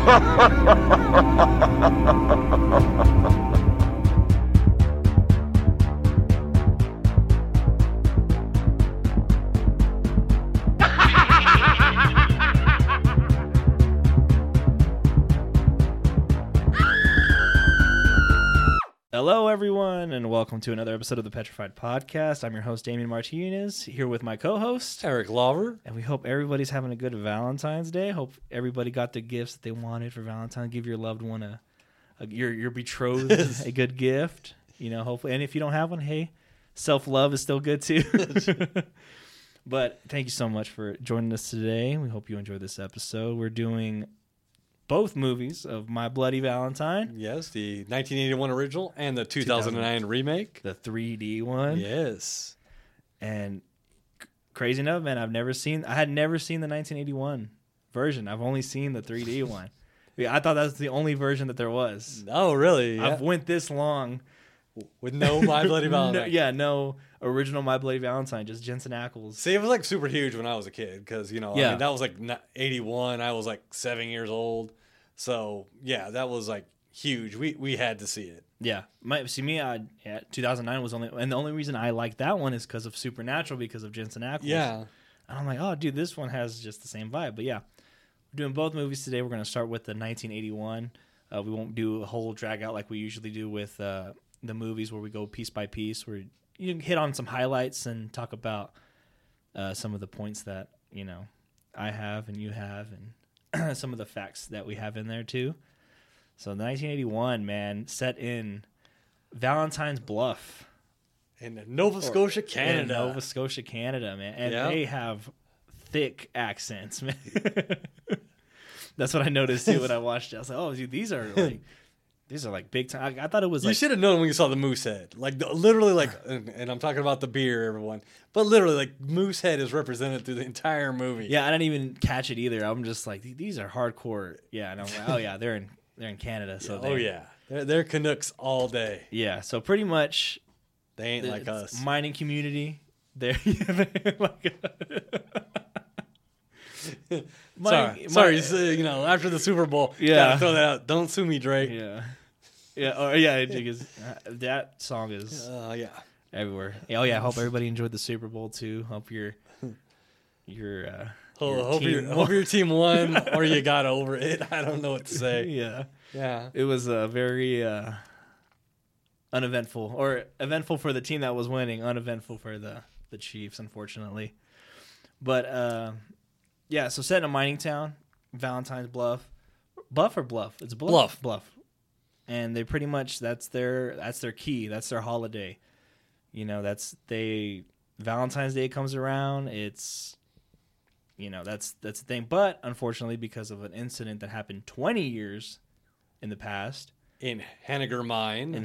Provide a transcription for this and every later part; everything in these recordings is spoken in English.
Hello, everyone, and welcome to another episode of the Petrified Podcast. I'm your host, Damien Martinez, here with my co-host, Eric Lawver. And we hope everybody's having a good Valentine's Day. Hope everybody got the gifts that they wanted for Valentine's. Give your loved one your betrothed a good gift. You know, hopefully. And if you don't have one, hey, self-love is still good, too. But thank you so much for joining us today. We hope you enjoyed this episode. We're doing both movies of My Bloody Valentine. Yes, the 1981 original and the 2009 remake. The 3D one. Yes. And crazy enough, man, I had never seen the 1981 version. I've only seen the 3D one. Yeah, I thought that was the only version that there was. Oh, really? Yeah. I've went this long with no My Bloody Valentine. No original My Bloody Valentine, just Jensen Ackles. See, it was like super huge when I was a kid because, I mean, that was like 81. I was like 7 years old. So, yeah, that was like huge. We had to see it. Yeah. 2009 was and the only reason I like that one is because of Supernatural, because of Jensen Ackles. Yeah. And I'm like, oh, dude, this one has just the same vibe. But yeah, we're doing both movies today. We're going to start with the 1981. We won't do a whole drag out like we usually do with the movies where we go piece by piece, where you can hit on some highlights and talk about some of the points that, I have and you have, and some of the facts that we have in there too. So 1981, man, set in Valentine's Bluff. In Nova Scotia, Canada. In Nova Scotia, Canada, man. And they have thick accents, man. That's what I noticed too when I watched it. I was like, oh, dude, these are like big time. I thought it was like... You should have known when you saw the Moosehead. Like, literally, like, and I'm talking about the beer, everyone. But literally, like, Moosehead is represented through the entire movie. Yeah, I didn't even catch it either. I'm just like, these are hardcore. Yeah, and I'm like, oh, yeah, they're in Canada. So they're Canucks all day. Yeah, so pretty much... They ain't like us. Mining community. They're like... Sorry. After the Super Bowl, gotta throw that out. Don't sue me, Drake. That song is everywhere. Oh yeah, I hope everybody enjoyed the Super Bowl too. Hope your team won or you got over it. I don't know what to say. Yeah. It was a very uneventful, or eventful for the team that was winning, uneventful for the Chiefs, unfortunately. But yeah, so set in a mining town, Valentine's Bluff. Buff or Bluff? It's Bluff. Bluff. And they pretty much, that's their key. That's their holiday. Valentine's Day comes around. It's, that's the thing. But unfortunately, because of an incident that happened 20 years in the past. In Hanniger Mine,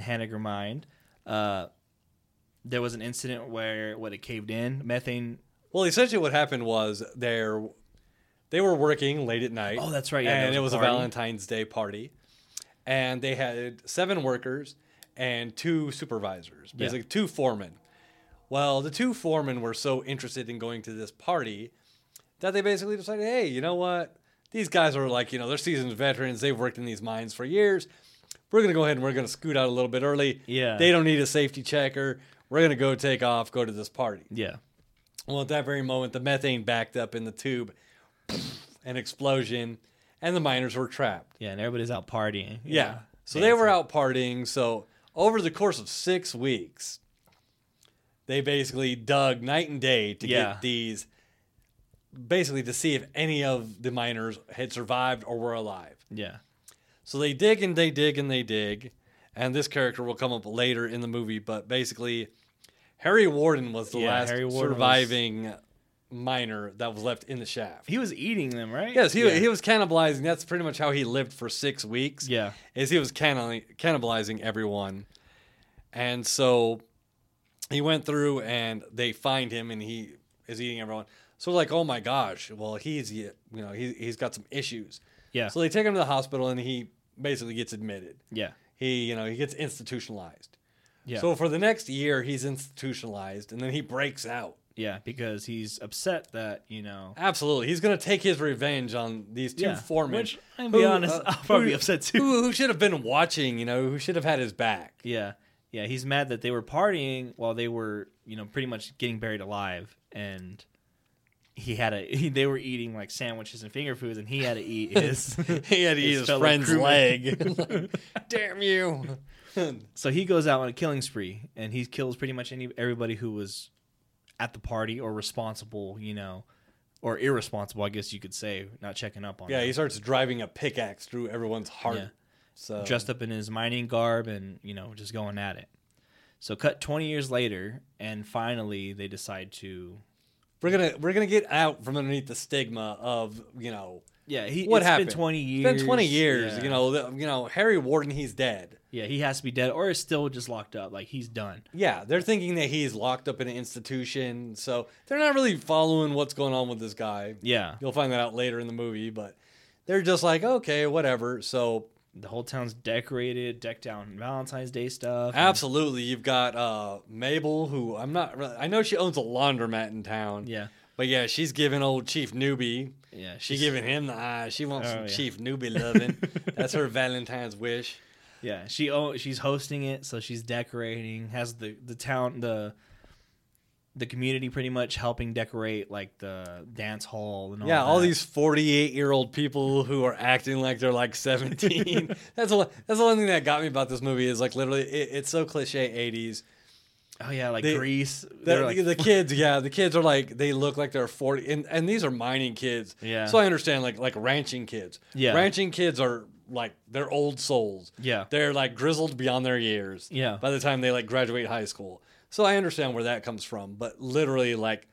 there was an incident where it caved in. Methane. Well, essentially what happened was they were working late at night. Oh, that's right. Yeah, and it was a Valentine's Day party. And they had 7 workers and 2 supervisors, basically 2 foremen. Well, the 2 foremen were so interested in going to this party that they basically decided, hey, you know what? These guys are like, they're seasoned veterans. They've worked in these mines for years. We're going to go ahead and we're going to scoot out a little bit early. Yeah. They don't need a safety checker. We're going to go take off, go to this party. Yeah. Well, at that very moment, the methane backed up in the tube, an explosion, and the miners were trapped. Yeah, and everybody's out partying. Yeah. So they were out partying. So over the course of 6 weeks, they basically dug night and day to get these, basically to see if any of the miners had survived or were alive. Yeah. So they dig and they dig and they dig, and this character will come up later in the movie, but basically Harry Warden was the last surviving miner that was left in the shaft. He was eating them, right? Yes, he was cannibalizing. That's pretty much how he lived for 6 weeks. Yeah. Is he was cannibalizing everyone. And so he went through and they find him and he is eating everyone. So like, oh my gosh, well he's got some issues. Yeah. So they take him to the hospital and he basically gets admitted. Yeah. He gets institutionalized. Yeah. So for the next year he's institutionalized and then he breaks out. Yeah, because he's upset that, you know. Absolutely. He's going to take his revenge on these two foremen. Which, I'll be honest, I'll probably be upset too. Who should have been watching, you know, who should have had his back. Yeah. Yeah, he's mad that they were partying while they were, you know, pretty much getting buried alive. And they were eating like sandwiches and finger foods, and he had to eat his friend's leg. Damn you. So he goes out on a killing spree, and he kills pretty much everybody who was at the party or responsible, you know, or irresponsible, I guess you could say, not checking up on them. Yeah, he starts driving a pickaxe through everyone's heart. Yeah. So dressed up in his mining garb and, you know, just going at it. So cut 20 years later, and finally they decide to... We're gonna get out from underneath the stigma of, you know... Yeah, what happened? Been 20 years. It's been 20 years. Yeah. You know, Harry Warden, he's dead. Yeah, he has to be dead, or is still just locked up. Like, he's done. Yeah, they're thinking that he's locked up in an institution, so they're not really following what's going on with this guy. Yeah. You'll find that out later in the movie, but they're just like, okay, whatever. So the whole town's decked out in Valentine's Day stuff. Absolutely. You've got Mabel, who I know she owns a laundromat in town. Yeah. But yeah, she's giving old Chief Newbie. Yeah. She's giving him the eye. She wants some Chief Newbie loving. That's her Valentine's wish. Yeah, she's hosting it, so she's decorating. Has the town the community pretty much helping decorate like the dance hall and all. Yeah, that. all these 48-year-old people who are acting like they're like 17. That's the one thing that got me about this movie is like literally it's so cliche 80s. Oh yeah, like Grease. The kids, the kids are like they look like they're 40, and these are mining kids. Yeah. So I understand like ranching kids. Yeah. Ranching kids are like they're old souls. Yeah. They're like grizzled beyond their years. Yeah. By the time they like graduate high school. So I understand where that comes from, but literally like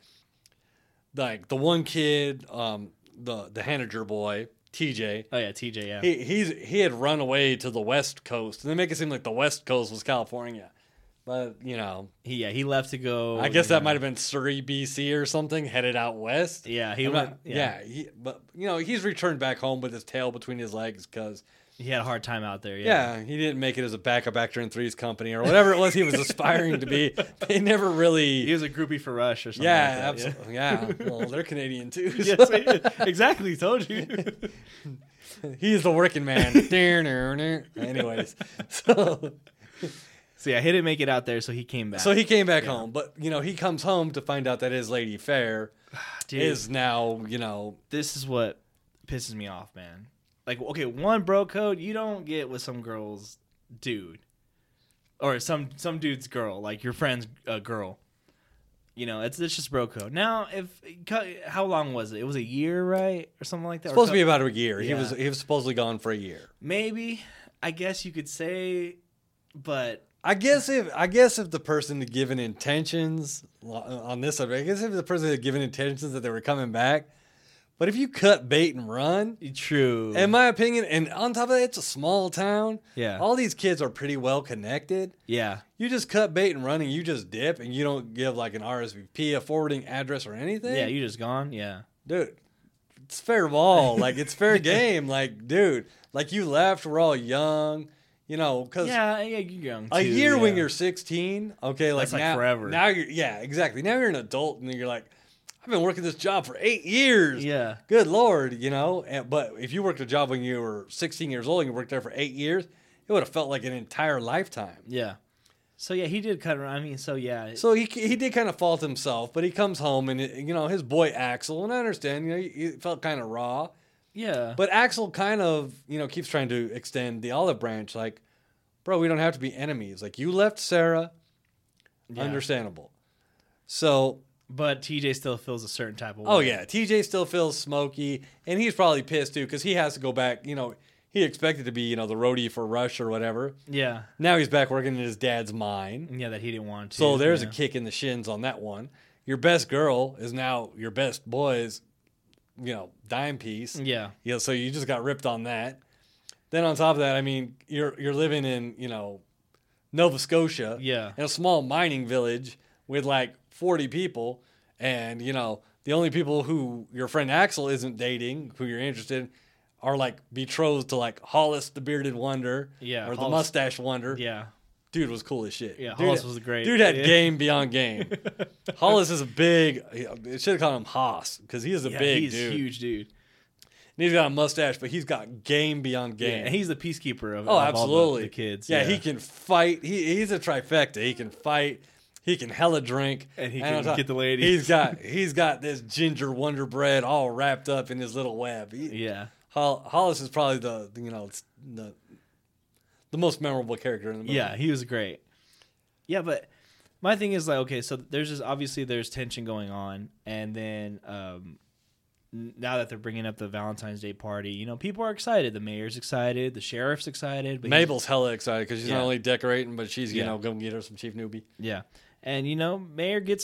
the one kid, the Hanager boy, TJ. Oh yeah, TJ. Yeah. He had run away to the West Coast, and they make it seem like the West Coast was California. But, you know. He left to go. I guess that might have been Surrey, BC or something, headed out west. Yeah, he went. went. But, you know, he's returned back home with his tail between his legs because. He had a hard time out there, Yeah, he didn't make it as a backup actor in Three's Company or whatever it was he was aspiring to be. They never really. He was a groupie for Rush or something. Yeah, like that. Absolutely. Yeah. Well, they're Canadian too. So. Yes, exactly. Told you. He's the working man. Anyways, So yeah, he didn't make it out there, so he came back. So he came back home, but you know he comes home to find out that his lady Fair is now, you know. This is what pisses me off, man. Like, okay, one bro code you don't get with some girl's dude, or some dude's girl, like your friend's girl. You know, it's just bro code. Now, how long was it? It was a year, right, or something like that. Supposed to be about a year. Yeah. He was supposedly gone for a year. Maybe, I guess you could say, but. I guess if the person had given intentions on this subject, I guess if the person had given intentions that they were coming back, but if you cut bait and run, true. In my opinion, and on top of that, it's a small town. Yeah, all these kids are pretty well connected. Yeah, you just cut bait and run, and you just dip, and you don't give like an RSVP, a forwarding address, or anything. Yeah, you just gone. Yeah, dude, it's fair ball. Like it's fair game. Like, dude, like you left. We're all young. You know, because you're young too, a year when you're 16, okay, that's like now, forever. Now exactly. Now you're an adult and you're like, I've been working this job for 8 years. Yeah, good Lord, you know. But if you worked a job when you were 16 years old and you worked there for 8 years, it would have felt like an entire lifetime. Yeah. So yeah, he did cut around. I mean, so yeah. So he did kind of fault himself, but he comes home and you know his boy Axel, and I understand, you know, he felt kind of raw. Yeah. But Axel kind of, you know, keeps trying to extend the olive branch. Like, bro, we don't have to be enemies. Like, you left Sarah. Yeah. Understandable. So. But TJ still feels a certain type of way. Oh, yeah. TJ still feels smoky. And he's probably pissed, too, because he has to go back. You know, he expected to be, you know, the roadie for Rush or whatever. Yeah. Now he's back working in his dad's mine. Yeah, that he didn't want to. So there's a kick in the shins on that one. Your best girl is now your best boy's, you know, dime piece. Yeah. Yeah. So you just got ripped on that. Then on top of that, I mean, you're living in, you know, Nova Scotia. Yeah. In a small mining village with like 40 people. And, you know, the only people who your friend Axel isn't dating, who you're interested in, are like betrothed to like Hollis the Bearded Wonder. Yeah. Or the Mustache Wonder. Yeah. dude was cool as shit. Yeah, dude, Hollis was great. Dude had Yeah. game beyond game. Hollis is a big. It should have called him Haas because he is a big he's dude. huge dude. And he's got a mustache, but he's got game beyond game. Yeah, and he's the peacekeeper of, oh, of absolutely. all the kids. Yeah, he can fight. He's a trifecta. He can fight. He can hella drink, And he on can top- get the lady. He's got this ginger Wonder Bread all wrapped up in his little web. Yeah. Hollis is probably the most memorable character in the movie. Yeah, he was great. Yeah, but my thing is like, okay, so there's just obviously there's tension going on, and then now that they're bringing up the Valentine's Day party, you know, people are excited. The mayor's excited, the sheriff's excited. But Mabel's hella excited because she's Yeah. not only decorating, but she's Yeah. going to get her some Chief Newbie. yeah, and you know, Mayor gets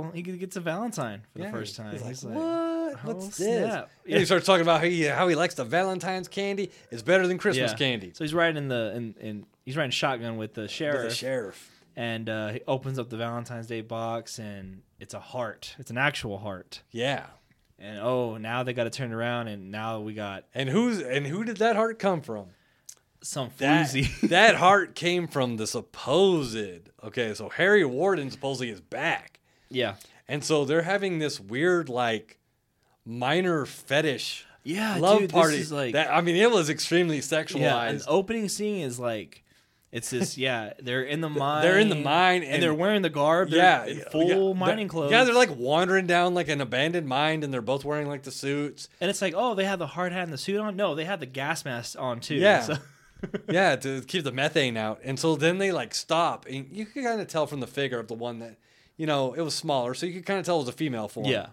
a Valentine for the first time. He's like, like, what? "Oh, What's this? snap." And he starts talking about how he likes the Valentine's candy. It's better than Christmas Yeah. candy. So he's riding he's riding shotgun with the sheriff. With the sheriff. And he opens up the Valentine's Day box, and it's a heart. It's an actual heart. Yeah. And now they got to turn around, and now we got And who did that heart come from? some That, floozy. that heart came from the supposed. Okay, so Harry Warden supposedly is back. Yeah. And so they're having this weird, like, minor fetish Yeah, love dude, party. this is like That, I mean, it was extremely sexualized. yeah, and the opening scene is like it's this they're in the mine. They're in the mine and they're wearing the garb. They're in full mining clothes. Yeah, they're like wandering down like an abandoned mine, and they're both wearing like the suits. and it's like, oh, they have the hard hat and the suit on. No, they have the gas mask on too. Yeah. So- Yeah, to keep the methane out. And so then they like stop, and you can kind of tell from the figure of the one that, you know, it was smaller, so you could kind of tell it was a female form. yeah.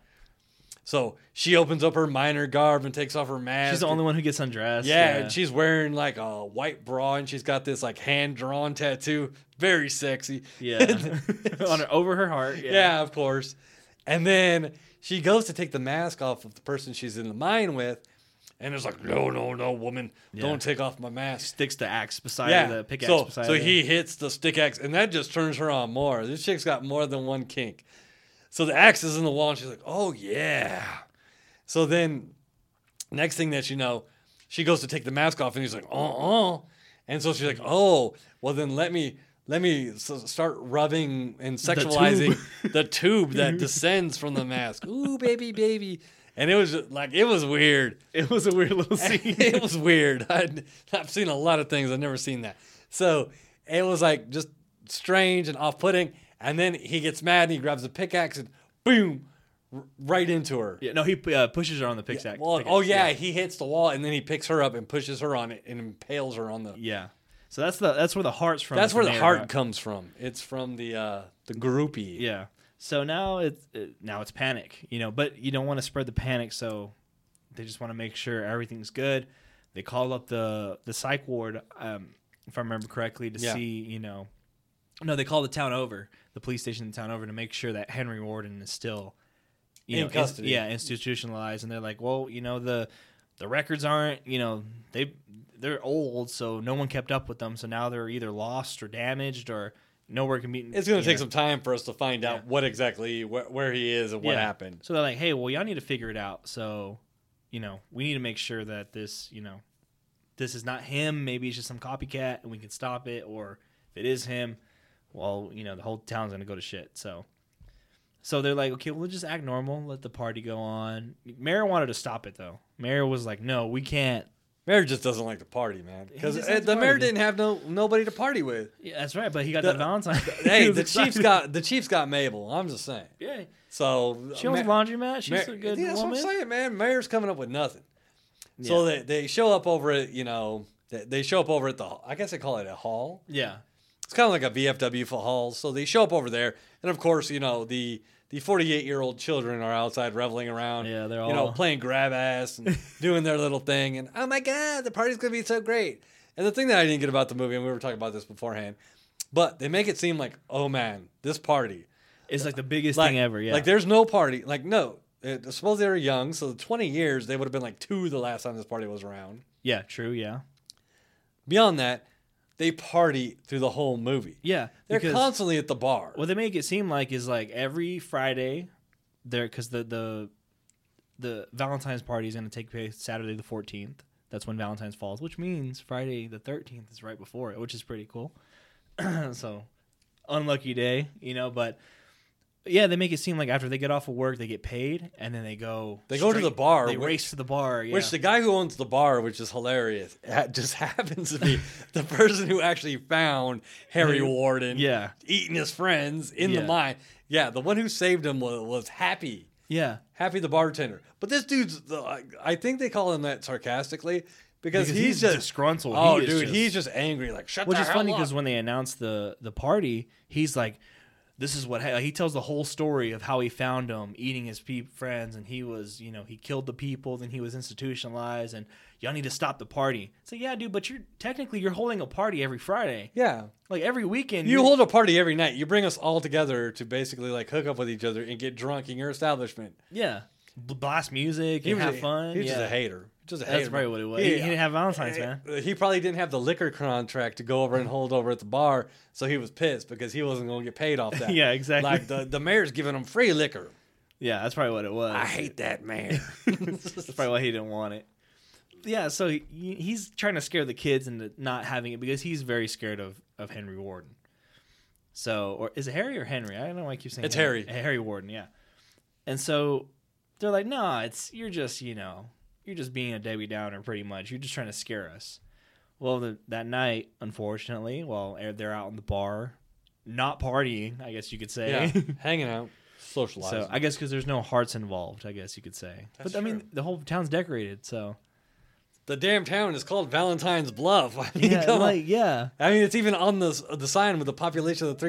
So she opens up her miner garb and takes off her mask. She's the only one who gets undressed. Yeah, and she's wearing like a white bra, and she's got this like hand drawn tattoo, very sexy. yeah. Over her heart. Yeah. Yeah, of course. And then she goes to take the mask off of the person she's in the mine with, and it's like, no, woman, don't take off my mask. Sticks the axe beside her, the pickaxe so, beside so her. he hits the stick axe, and that just turns her on more. This chick's got more than one kink. So the axe is in the wall, and she's like, oh, yeah. So then, next thing that you know, she goes to take the mask off, and he's like, And so she's like, oh, well, then let me start rubbing and sexualizing the tube that descends from the mask. Ooh, baby. And it was just, like, it was weird. It was a weird little scene. It was weird. I've seen a lot of things. I've never seen that. So it was like just strange and off-putting. And then he gets mad and he grabs a pickaxe and boom, right into her. Yeah, no, he pushes her on the pickaxe. He hits the wall and then he picks her up and pushes her on it and impales her on the. Yeah. So that's where the heart's from. That's where the mayor heart got. comes from. It's from the groupie. Yeah. So now it's panic, you know, but you don't want to spread the panic, so they just want to make sure everything's good. They call up the psych ward, if I remember correctly, to see, you know. No, they call the town over, the police station in the town over, to make sure that Henry Warden is still, in custody. Institutionalized. And they're like, well, you know, the records aren't, you know, they're old, so no one kept up with them. So now they're either lost or damaged or nowhere can be. It's going to take some time for us to find out what exactly where he is and what happened. So they're like, hey, well, y'all need to figure it out. So, you know, we need to make sure that this, you know, this is not him. Maybe it's just some copycat and we can stop it. Or if it is him, well, you know, the whole town's going to go to shit. So they're like, okay, we'll just act normal. Let the party go on. Mayor wanted to stop it, though. Mayor was like, no, we can't. Mayor just doesn't like to party, man. Because just likes the to mayor party. didn't have nobody to party with. Yeah, that's right. But he got that Valentine. Hey, He was the excited. chief's got Mabel. I'm just saying. Yeah. So She owns a laundromat. She's a good that's woman. what I'm saying, man. Mayor's coming up with nothing. So they show up over at, you know, they show up over at the, I guess they call it a hall. Yeah. It's kind of like a VFW for halls. So they show up over there, and of course, you know, the 48-year-old children are outside reveling around. Yeah, they're you know, all playing grab ass and doing their little thing. And oh my god, the party's gonna be so great. And the thing that I didn't get about the movie, and we were talking about this beforehand, but they make it seem like, oh man, this party It's like the biggest thing ever. Yeah. like there's no party. Like no, suppose they were young, so the 20 years they would have been like 2 the last time this party was around. Yeah. True. Yeah. Beyond that, they party through the whole movie. Yeah. They're because constantly at the bar. what they make it seem like is like every Friday, there because the Valentine's party is going to take place Saturday the 14th. That's when Valentine's falls, which means Friday the 13th is right before it, which is pretty cool. So unlucky day, but yeah, they make it seem like after they get off of work, they get paid, and then they go. They go to the bar. They race to the bar. Yeah. Which the guy who owns the bar, which is hilarious, just happens to be the person who actually found Harry Warden. Yeah. Eating his friends in the mine. Yeah, the one who saved him was Happy. Yeah. Happy the bartender. But this dude's, I think they call him that sarcastically because he's just disgruntled. Oh, he's just angry. Like, shut the hell up. Which is funny because when they announced the party, he's like, this is what he tells the whole story of how he found them eating his friends, and he was, he killed the people, then he was institutionalized, and y'all need to stop the party. It's like, yeah, dude, but you're holding a party every Friday. Yeah. Like every weekend. You hold a party every night. You bring us all together to basically like hook up with each other and get drunk in your establishment. Yeah. Blast music and have fun. He's just a hater. That's probably what it was. He didn't have Valentine's, man. He probably didn't have the liquor contract to go over and hold over at the bar, so he was pissed because he wasn't going to get paid off that. Yeah, exactly. Like the mayor's giving him free liquor. Yeah, that's probably what it was. I hate that mayor. That's probably why he didn't want it. Yeah, so he's trying to scare the kids into not having it because he's very scared of Henry Warden. So, or is it Harry or Henry? I don't know why I keep saying it's Harry. Harry Warden, yeah. And so they're like, nah, you're just being a Debbie Downer pretty much. You're just trying to scare us. Well, that night, unfortunately, while they're out in the bar, not partying, I guess you could say. Yeah, hanging out, socializing. So I guess because there's no hearts involved, I guess you could say. That's but I mean, true. the whole town's decorated, so. The damn town is called Valentine's Bluff. I mean, yeah. I mean, it's even on the sign with a population of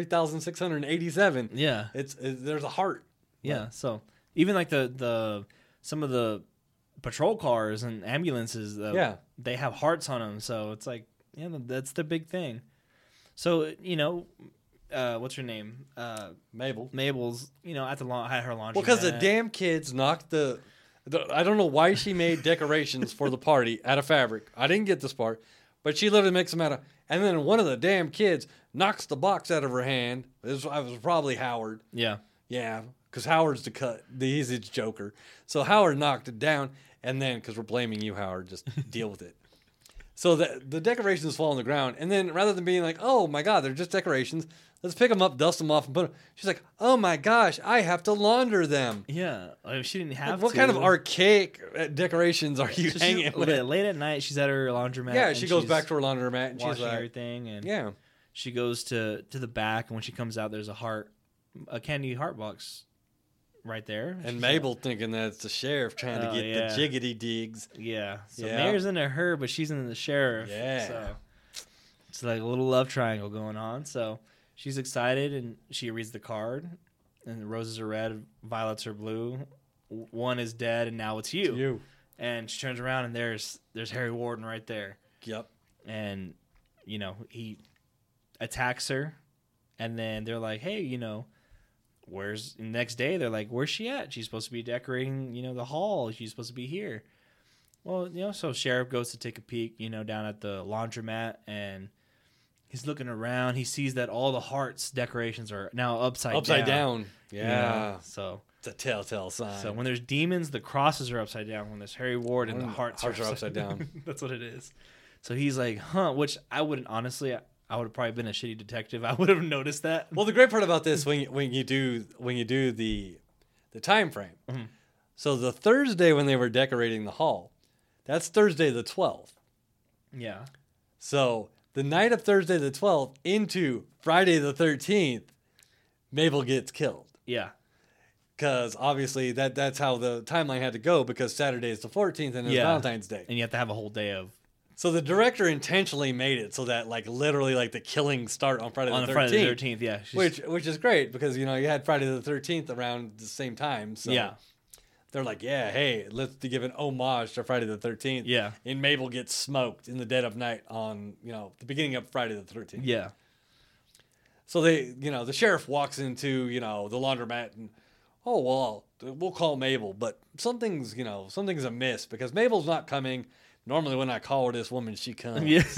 3,687. Yeah. There's a heart. Yeah. So even like the some of the patrol cars and ambulances, they have hearts on them. So it's like, yeah, that's the big thing. So what's her name? Mabel. Mabel's at her laundry. Well, because the damn kids knocked I don't know why she made decorations for the party out of fabric. I didn't get this part, but she literally makes them out of. And then one of the damn kids knocks the box out of her hand. It was probably Howard. Yeah. Yeah, because Howard's he's the Joker. So Howard knocked it down, and then because we're blaming you, Howard, just deal with it. So the decorations fall on the ground, and then rather than being like, "Oh my God, they're just decorations," let's pick them up, dust them off, and put them. She's like, "Oh my gosh, I have to launder them." Yeah, she didn't have. What kind of archaic decorations are you hanging with? Late at night, she's at her laundromat. Yeah, she goes back to her laundromat and she's she's like, everything, and yeah, she goes to the back, and when she comes out, there's a candy heart box right there. And Mabel thinking that it's the sheriff trying to get the jiggity digs. Yeah. So Mayor's into her, but she's into the sheriff. Yeah. So it's like a little love triangle going on. So she's excited, and she reads the card, and the roses are red, violets are blue. One is dead, and now it's you. It's you. And she turns around, and there's Harry Warden right there. Yep. And, he attacks her, and then they're like, hey, next day they're like, where's she at? She's supposed to be decorating, the hall. She's supposed to be here. Well, so sheriff goes to take a peek, down at the laundromat, and he's looking around. He sees that all the hearts decorations are now upside down. Yeah. So it's a telltale sign. So when there's demons, the crosses are upside down. When there's Harry Warden, the hearts are upside down. That's what it is. So he's like, which I wouldn't honestly. I would have probably been a shitty detective. I would have noticed that. Well, the great part about this when you do the time frame. Mm-hmm. So the Thursday when they were decorating the hall, that's Thursday the 12th. Yeah. So the night of Thursday the 12th into Friday the 13th, Mabel gets killed. Yeah. Because obviously that's how the timeline had to go, because Saturday is the 14th and it's Valentine's Day. And you have to have a whole day of. So the director intentionally made it so that literally the killings start on Friday the 13th. Friday the 13th, yeah. Which is great because you had Friday the 13th around the same time. So yeah. They're like, yeah, hey, let's give an homage to Friday the 13th. Yeah. And Mabel gets smoked in the dead of night on, the beginning of Friday the 13th. Yeah. So the sheriff walks into, the laundromat and, oh, well, we'll call Mabel, but something's amiss because Mabel's not coming. Normally when I call her this woman, she comes. Yes.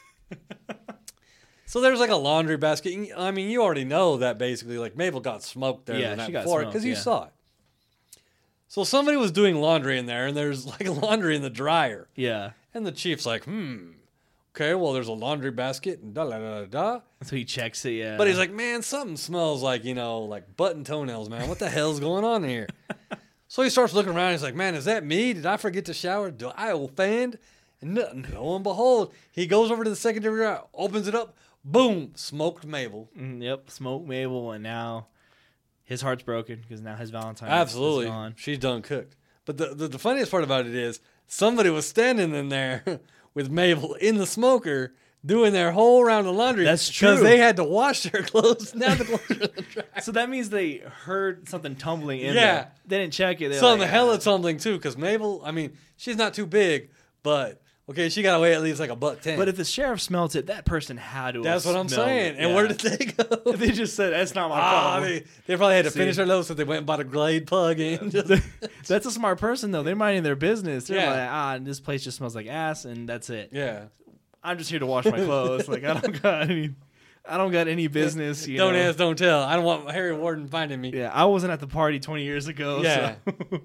So there's a laundry basket. I mean, you already know that basically Mabel got smoked there the night before because you saw it. So somebody was doing laundry in there, and there's laundry in the dryer. Yeah. And the chief's like, okay, well, there's a laundry basket and da da da da da. So he checks it, yeah. But he's like, man, something smells like, like button toenails, man. What the hell's going on here? So he starts looking around. He's like, man, is that me? Did I forget to shower? Do I offend? And lo and behold, he goes over to the secondary drawer, opens it up, boom, smoked Mabel. Yep, smoked Mabel, and now his heart's broken because now his Valentine Absolutely. is gone. She's done cooked. But the funniest part about it is somebody was standing in there with Mabel in the smoker doing their whole round of laundry. That's true. Because they had to wash their clothes. Now the clothes are in the dryer. So that means they heard something tumbling in Yeah. there. They didn't check it. They're So like, the hell it's tumbling too, because Mabel, I mean, she's not too big, but okay, she got to weigh at least like $110. But if the sheriff smelt it, that person had to. That's what I'm smelled saying. it. And Yeah. where did they go? They just said that's not my Ah, problem. they probably had to See. finish their load, so they went and bought a Glade plug-in. That's a smart person though. They're minding their business. They're Yeah. like, this place just smells like ass, and that's it. Yeah. I'm just here to wash my clothes. Like I don't got any business. You Don't know? ask, don't tell. I don't want Harry Warden finding me. Yeah, I wasn't at the party 20 years ago. Yeah.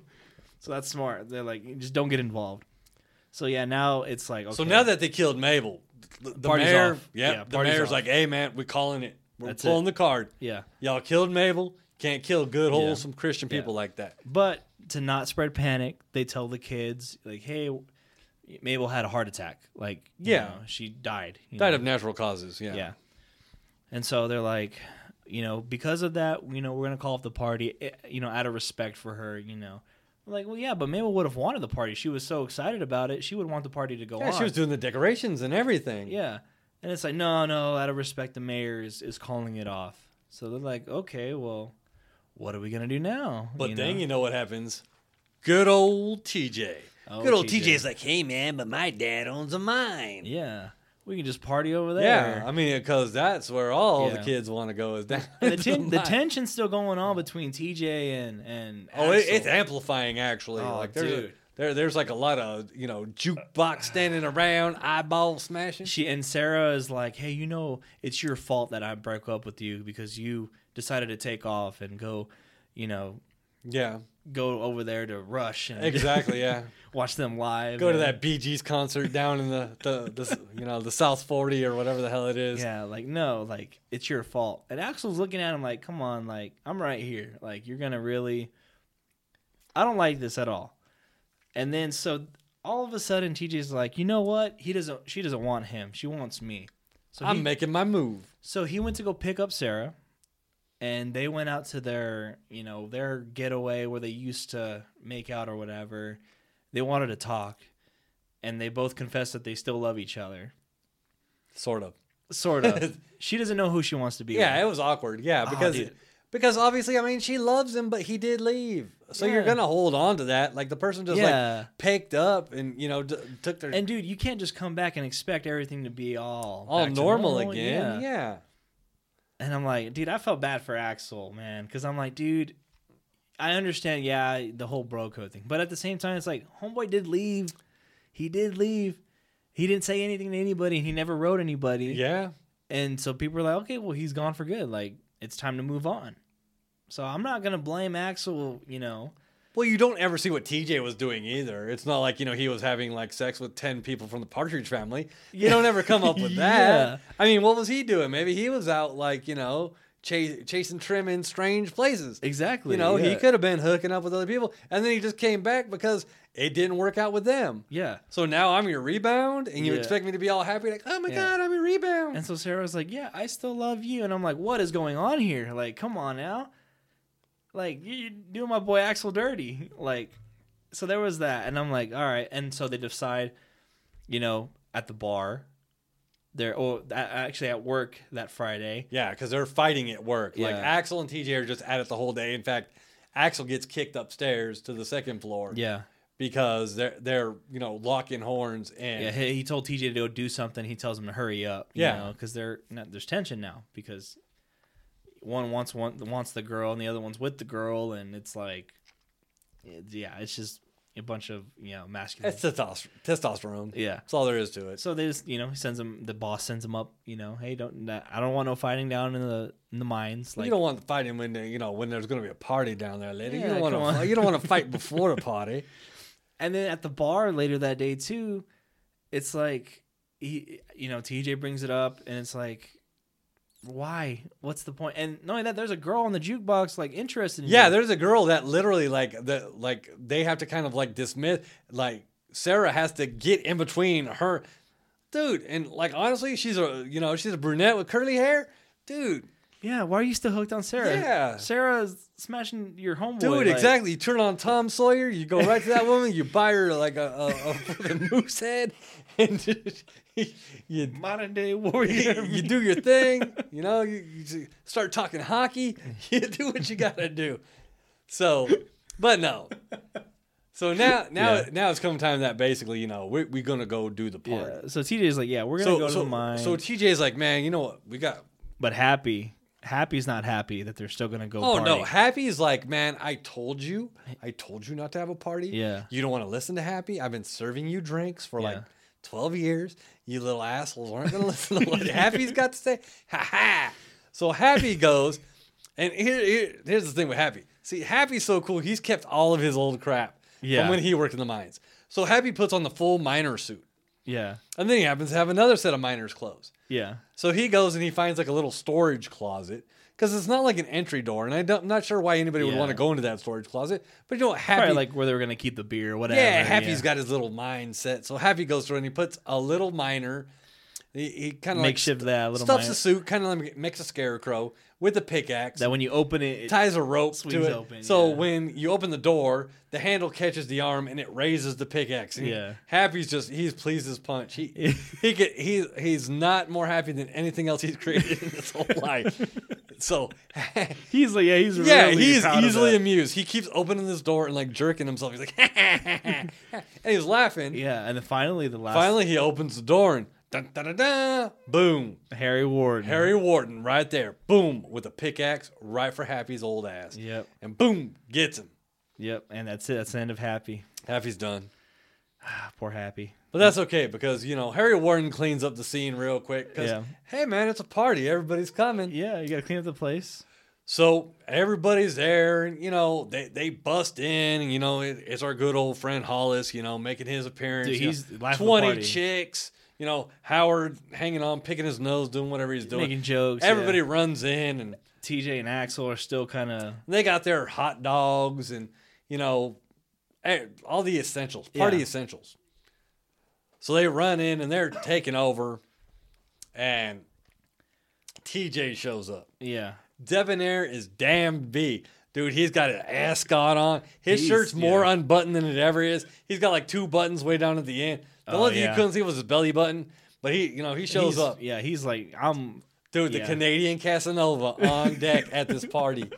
So that's smart. They're like, just don't get involved. So yeah, now it's like, okay. So now that they killed Mabel, the Party's mayor, off. yeah, Yeah, the party's mayor's off. like, hey man, we're calling it. We're That's pulling it. the card. Yeah. Y'all killed Mabel. Can't kill good, Yeah. wholesome Christian people like that. But to not spread panic, they tell the kids, like, hey, Mabel had a heart attack. Like, you Yeah. know, she died. Died of natural causes. Yeah. Yeah. And so they're like, because of that, we're going to call off the party, out of respect for her, I'm like, well, yeah, but Mabel would have wanted the party. She was so excited about it. She would want the party to go Yeah, on. she was doing the decorations and everything. Yeah. And it's like, no, out of respect, the mayor is calling it off. So they're like, okay, well, what are we going to do now? But then you know what happens? Good old TJ. Oh, Good old TJ. TJ's like, hey man, but my dad owns a mine. Yeah. We can just party over there. Yeah, I mean, because that's where all the Yeah. kids want to go is down. And to the the mine. tension's still going on between TJ and Oh, Axel. it's amplifying actually. Oh, like dude. there's like a lot of jukebox standing around, eyeball smashing. And Sarah is like, hey, it's your fault that I broke up with you because you decided to take off and go, Yeah, go over there to Rush and exactly. Yeah, watch them live. go to and- that Bee Gees concert down in the South 40 or whatever the hell it is. Yeah, like, no, like, it's your fault. And Axel's looking at him like, come on, like, I'm right here. Like, you're going to really... I don't like this at all. And then, so, all of a sudden, TJ's like, you know what? She doesn't want him. She wants me. So I'm making my move. So he went to go pick up Sarah, and they went out to their getaway where they used to make out or whatever. They wanted to talk, and they both confessed that they still love each other. Sort of. Sort of. She doesn't know who she wants to be Yeah, with. it was awkward. Yeah, Oh, dude. because obviously, I mean, she loves him, but he did leave. So you're Yeah. gonna hold on to that. Like the person just Yeah. like picked up and took their And dude, you can't just come back and expect everything to be all back to normal again. Yeah. Yeah. And I'm like, dude, I felt bad for Axel, man, because I'm like, dude, I understand, yeah, the whole bro code thing, but at the same time, it's like, homeboy did leave. He did leave. He didn't say anything to anybody. He never wrote anybody. Yeah. And so people are like, okay, well, he's gone for good. Like, it's time to move on. So I'm not gonna blame Axel. Well, you don't ever see what TJ was doing either. It's not like, he was having like sex with 10 people from the Partridge Family. You don't ever come up with that. Yeah. I mean, what was he doing? Maybe he was out like, chasing Trim in strange places. Exactly. He yeah. could have been hooking up with other people. And then he just came back because it didn't work out with them. Yeah. So now I'm your rebound and you Yeah. expect me to be all happy like, oh my Yeah. God, I'm your rebound. And so Sarah's like, yeah, I still love you. And I'm like, what is going on here? Like, come on now. Like, you're doing my boy Axel dirty. Like, so there was that. And I'm like, all right. And so they decide, at the bar, actually at work that Friday. Yeah, because they're fighting at work. Like Yeah. Axel and TJ are just at it the whole day. In fact, Axel gets kicked upstairs to the second floor. Yeah. Because they're locking horns and Yeah. He told TJ to go do something. He tells him to hurry up. Yeah. Because there's tension now because one wants the girl and the other one's with the girl. And it's like, it's just a bunch of, masculine. it's testosterone. Yeah. That's all there is to it. So they just, he sends him. The boss sends him up. Hey, I don't want no fighting down in the mines. Like, You don't want to fight him when when there's going to be a party down there, lady. Yeah, you don't come on. want to fight before the party. and then at the bar later that day too, it's like TJ brings it up, and it's like, why? What's the point? And not only that, there's a girl on the jukebox like interested in you. There's a girl that literally they have to kind of like dismiss, like Sarah has to get in between her, dude. And like honestly, she's a brunette with curly hair, dude. Yeah, why are you still hooked on Sarah? Yeah. Sarah's smashing your homeboy. Dude, like, exactly. You turn on Tom Sawyer, you go right to that woman, you buy her like a fucking moose head, and you modern day warrior. you do your thing. You start talking hockey. You do what you gotta do. So, but no. So now it's come time that basically, we're gonna go do the party. Yeah. So TJ's like, we're gonna go to the mine. So TJ's like, man, you know what? We got. But Happy's not happy that they're still gonna go. Oh party. no, Happy's like, man, I told you not to have a party. Yeah. You don't want to listen to Happy. I've been serving you drinks for like 12 years. You little assholes aren't gonna listen to what Happy's got to say. Ha ha. So Happy goes, and here's the thing with Happy. See, Happy's so cool. He's kept all of his old crap from when he worked in the mines. So Happy puts on the full miner suit. Yeah. And then he happens to have another set of miner's clothes. Yeah. So he goes and he finds like a little storage closet because it's not like an entry door. And I'm not sure why anybody would want to go into that storage closet. But Happy. Probably like where they were going to keep the beer or whatever. Yeah, Happy's got his little mine set. So Happy goes through and he puts a little miner. He kind of makeshift that little stuffs miner. the suit, kind of like makes a scarecrow with a pickaxe. That when you open it ties a rope to it. Open, so when you open the door, the handle catches the arm and it raises the pickaxe. And Happy's he's pleased as punch. He's not more happy than anything else he's created in his whole life. So he's really he's easily amused. He keeps opening this door and like jerking himself. He's like, and he's laughing. Yeah, and then finally he opens the door and dun, dun, dun, dun, boom. Harry Warden right there. Boom. With a pickaxe right for Happy's old ass. Yep. And boom. Gets him. Yep. And that's it. That's the end of Happy. Happy's done. Poor Happy. But that's okay because, Harry Warden cleans up the scene real quick. Because, hey, man, it's a party. Everybody's coming. Yeah, you got to clean up the place. So everybody's there and, they bust in and, it's our good old friend Hollis, making his appearance. Dude, he's 20 chicks. Howard hanging on, picking his nose, doing whatever he's doing. Making jokes. Everybody runs in. And TJ and Axel are still kind of... They got their hot dogs and, all the essentials. Party essentials. So they run in and they're taking over. And TJ shows up. Yeah. Debonair is damn B. Dude, he's got an ascot on. His shirt's more unbuttoned than it ever is. He's got like 2 buttons way down at the end. The only thing you couldn't see was his belly button, but he shows up. Yeah, he's like, Dude, the Canadian Casanova on deck at this party.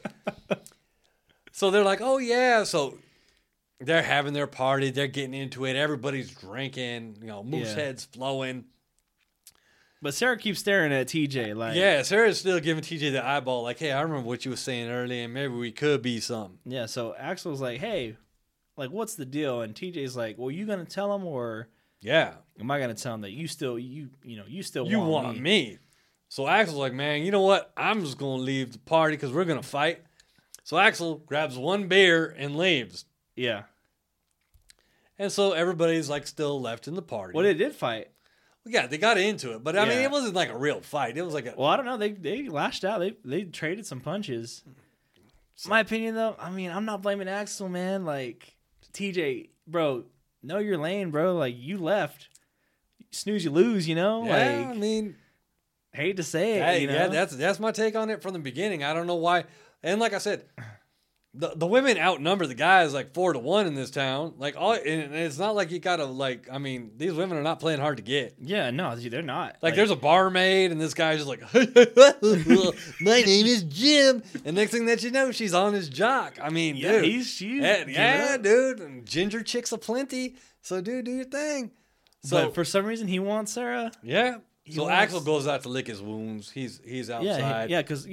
So they're like, oh yeah. So they're having their party. They're getting into it. Everybody's drinking. Moose heads flowing. But Sarah keeps staring at TJ. Like, yeah, Sarah's still giving TJ the eyeball. Like, hey, I remember what you were saying earlier, and maybe we could be something. Yeah. So Axel's like, hey, like, what's the deal? And TJ's like, well, you gonna tell him or? Yeah. Am I gonna tell him that you still want me? So Axel's like, man, you know what? I'm just gonna leave the party because we're gonna fight. So Axel grabs 1 beer and leaves. Yeah. And so everybody's like still left in the party. Well, they did fight. Well, yeah, they got into it, but I mean, it wasn't like a real fight. It was like a. Well, I don't know. They lashed out. They traded some punches. My opinion, though, I mean, I'm not blaming Axel, man. Like, TJ, bro, know your lane, bro. Like, you left. Snooze, you lose, Yeah, like, I mean, hate to say it, Yeah, that's my take on it from the beginning. I don't know why. And like I said, the women outnumber the guys like 4-1 in this town. Like, and it's not like you gotta like. I mean, these women are not playing hard to get. Yeah, no, they're not. Like there's a barmaid, and this guy's just like, my name is Jim. And next thing that you know, she's on his jock. I mean, dude, dude, and ginger chicks aplenty. So, dude, do your thing. So but for some reason, he wants Sarah. Yeah. So Axel goes out to lick his wounds. He's outside. Yeah, because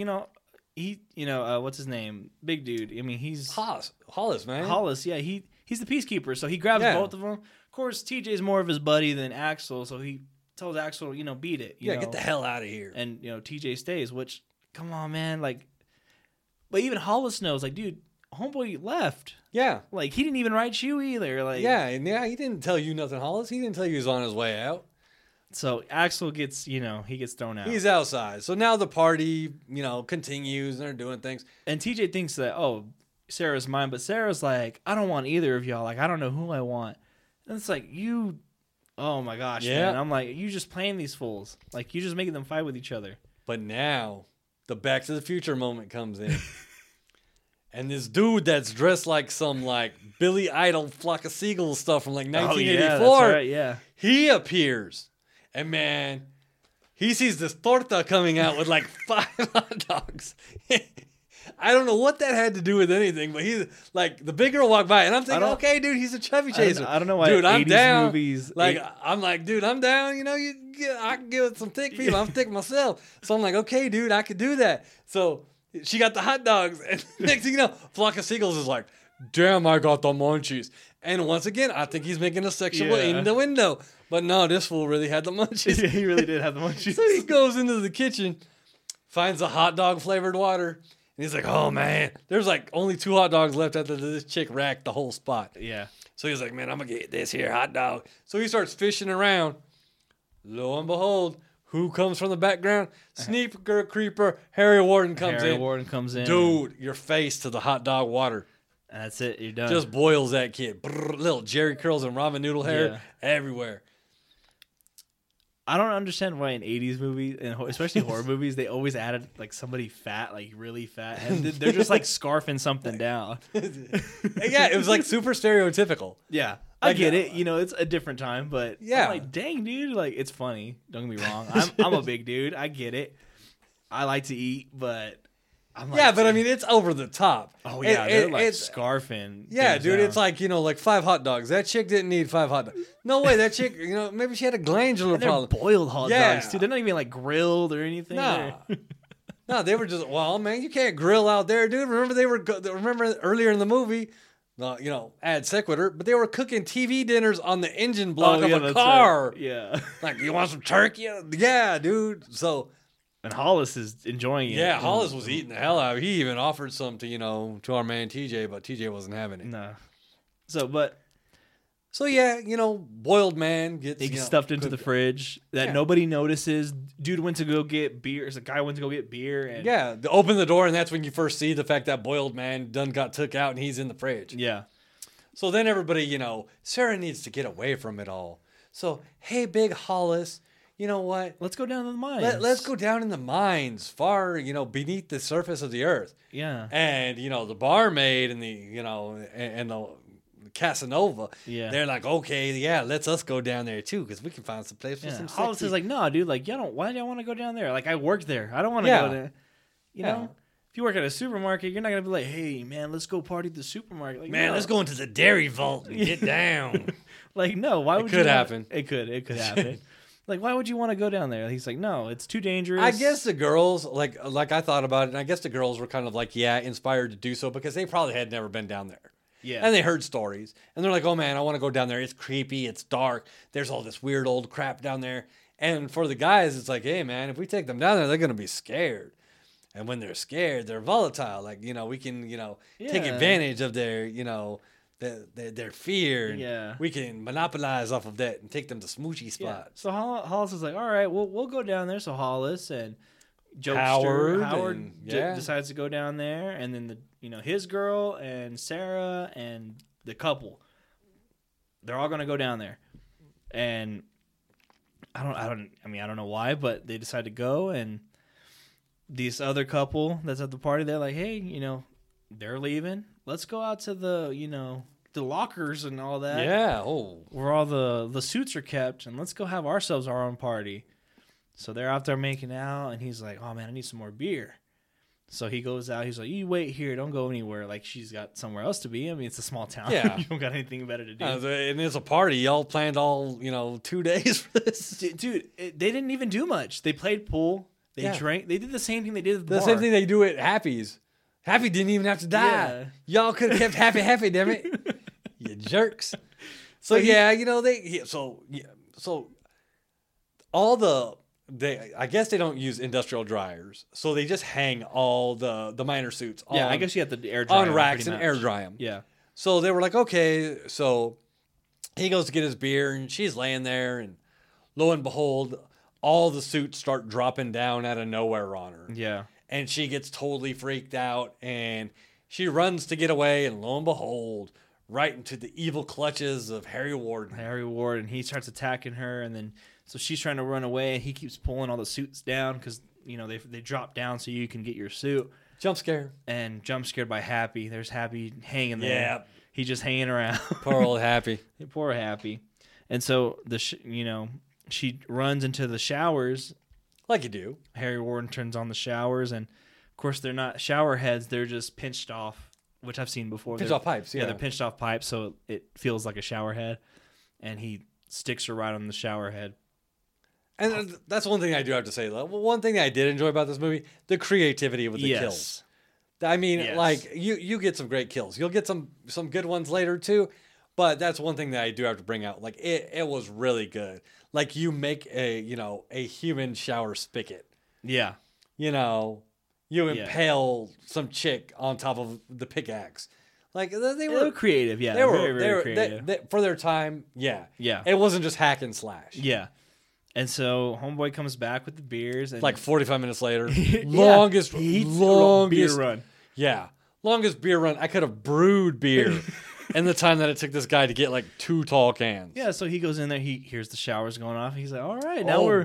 what's his name? Big dude. I mean, he's Hollis, man. Hollis, yeah. He's the peacekeeper, so he grabs both of them. Of course, TJ's more of his buddy than Axel, so he tells Axel, beat it. You know? Get the hell out of here. And TJ stays. Which, come on, man. Like, but even Hollis knows, like, dude, homeboy left. Yeah. Like, he didn't even write you either. Like, he didn't tell you nothing, Hollis. He didn't tell you he was on his way out. So Axel gets, he gets thrown out. He's outside. So now the party, continues and they're doing things. And TJ thinks that, Sarah's mine, but Sarah's like, I don't want either of y'all. Like, I don't know who I want. And it's like, oh my gosh, man. I'm like, you just playing these fools. Like, you just making them fight with each other. But now the Back to the Future moment comes in. And this dude that's dressed like some Billy Idol Flock of Seagulls stuff from 1984, he appears. And man, he sees this torta coming out with 5 hot dogs. I don't know what that had to do with anything, but he's the big girl walked by, and I'm thinking, okay, dude, he's a chubby chaser. I don't know why. Dude, I'm 80s down. Movies, I'm like, dude, I'm down. I can give it some thick people. I'm thick myself, so I'm like, okay, dude, I could do that. So she got the hot dogs, and next thing you know, Flock of Seagulls is like, damn, I got the munchies. And once again, I think he's making a sexual innuendo. But no, this fool really had the munchies. Yeah, he really did have the munchies. So he goes into the kitchen, finds a hot dog flavored water. And he's like, oh, man, there's only 2 hot dogs left after this chick racked the whole spot. Yeah. So he's like, man, I'm going to get this here hot dog. So he starts fishing around. Lo and behold, who comes from the background? Sneaker Creeper. Harry Warden comes in. Dude, your face to the hot dog water. That's it. You're done. Just boils that kid. Brrr, little Jerry curls and ramen noodle hair everywhere. I don't understand why in 80s movies, and especially horror movies, they always added somebody fat, really fat. And they're just scarfing something down. Yeah, it was super stereotypical. Yeah. I get it. It's a different time, but yeah. I'm dang, dude. It's funny. Don't get me wrong. I'm a big dude. I get it. I like to eat, but but I mean, it's over the top. Oh, yeah. They're scarfing. Yeah, dude. Down. It's 5 hot dogs. That chick didn't need 5 hot dogs. No way. That chick, maybe she had a glandular problem. Boiled hot dogs, too. They're not even grilled or anything. Nah. No, they were just, well, man, you can't grill out there, dude. Remember earlier in the movie, ad sequitur, but they were cooking TV dinners on the engine block of a car. Right. Yeah. You want some turkey? Yeah, dude. So. And Hollis is enjoying it. Yeah, Hollis was eating the hell out of it. He even offered some to our man TJ, but TJ wasn't having it. No. So yeah, boiled man gets stuffed into the fridge that nobody notices. Dude went to go get beer. The guy went to go get beer. And they open the door, and that's when you first see the fact that boiled man done got took out, and he's in the fridge. Yeah. So then everybody, Sarah needs to get away from it all. So, hey, big Hollis, you know what? Let's go down to the mines. Let's go down in the mines, far, beneath the surface of the earth. Yeah. And, the barmaid and and the Casanova, they're like, okay, yeah, let's us go down there too, because we can find some place for some Hollis is like, no, dude, why do y'all want to go down there? I work there. I don't want to go there. You know? If you work at a supermarket, you're not going to be like, hey, man, let's go party at the supermarket. Man, let's go into the dairy vault and get down. No, why would you? It could happen. It could happen. Why would you want to go down there? He's like, no, it's too dangerous. I guess the girls, like I thought about it, and I guess the girls were kind of inspired to do so because they probably had never been down there. Yeah. And they heard stories. And they're like, oh, man, I want to go down there. It's creepy. It's dark. There's all this weird old crap down there. And for the guys, it's like, hey, man, if we take them down there, they're going to be scared. And when they're scared, they're volatile. We can, take advantage of their, their fear. And we can monopolize off of that and take them to smoochy spots. Yeah. So Hollis is like, all right, we'll go down there. So Hollis and Howard decides to go down there, and then his girl and Sarah and the couple, they're all gonna go down there, and I don't know why, but they decide to go, and this other couple that's at the party, they're like, hey, they're leaving. Let's go out to the the lockers and all that. Yeah. Where all the suits are kept, and let's go have ourselves our own party. So they're out there making out, and he's like, oh, man, I need some more beer. So he goes out. He's like, you wait here. Don't go anywhere. She's got somewhere else to be. I mean, it's a small town. Yeah. You don't got anything better to do. And it's a party. Y'all planned all, 2 days for this. Dude, they didn't even do much. They played pool. They drank. They did the same thing they did at the bar. Same thing they do at Happy's. Happy didn't even have to die. Yeah. Y'all could have kept Happy, damn it. You jerks. So, I guess they don't use industrial dryers, so they just hang all the miner suits on, I guess you have to air dry on racks and air dry them. Yeah. So they were like, okay. So he goes to get his beer, and she's laying there, and lo and behold, all the suits start dropping down out of nowhere on her. Yeah. And she gets totally freaked out, and she runs to get away, and lo and behold, right into the evil clutches of Harry Warden. Harry Ward, and he starts attacking her, and then so she's trying to run away, and he keeps pulling all the suits down because they drop down so you can get your suit. Jump scare. And jump scared by Happy. There's Happy hanging there. Yeah. He's just hanging around. Poor old Happy. Poor Happy. And so she runs into the showers. Like you do. Harry Warden turns on the showers, and of course they're not shower heads; they're just pinched off, which I've seen before. Pinched off pipes. Yeah, they're pinched off pipes, so it feels like a shower head. And he sticks her right on the shower head. And that's one thing I do have to say. One thing that I did enjoy about this movie, the creativity with the kills. I mean, like you get some great kills. You'll get some good ones later too, but that's one thing that I do have to bring out. Like it was really good. Like you make a human shower spigot. Yeah. You impale some chick on top of the pickaxe. Like they were creative. Yeah. They were very, very creative. They, for their time. Yeah. Yeah. It wasn't just hack and slash. Yeah. And so Homeboy comes back with the beers. And like 45 minutes later. longest beer run. Yeah. Longest beer run. I could have brewed beer in the time that it took this guy to get like 2 tall cans. Yeah, so he goes in there. He hears the showers going off. He's like, all right, now we're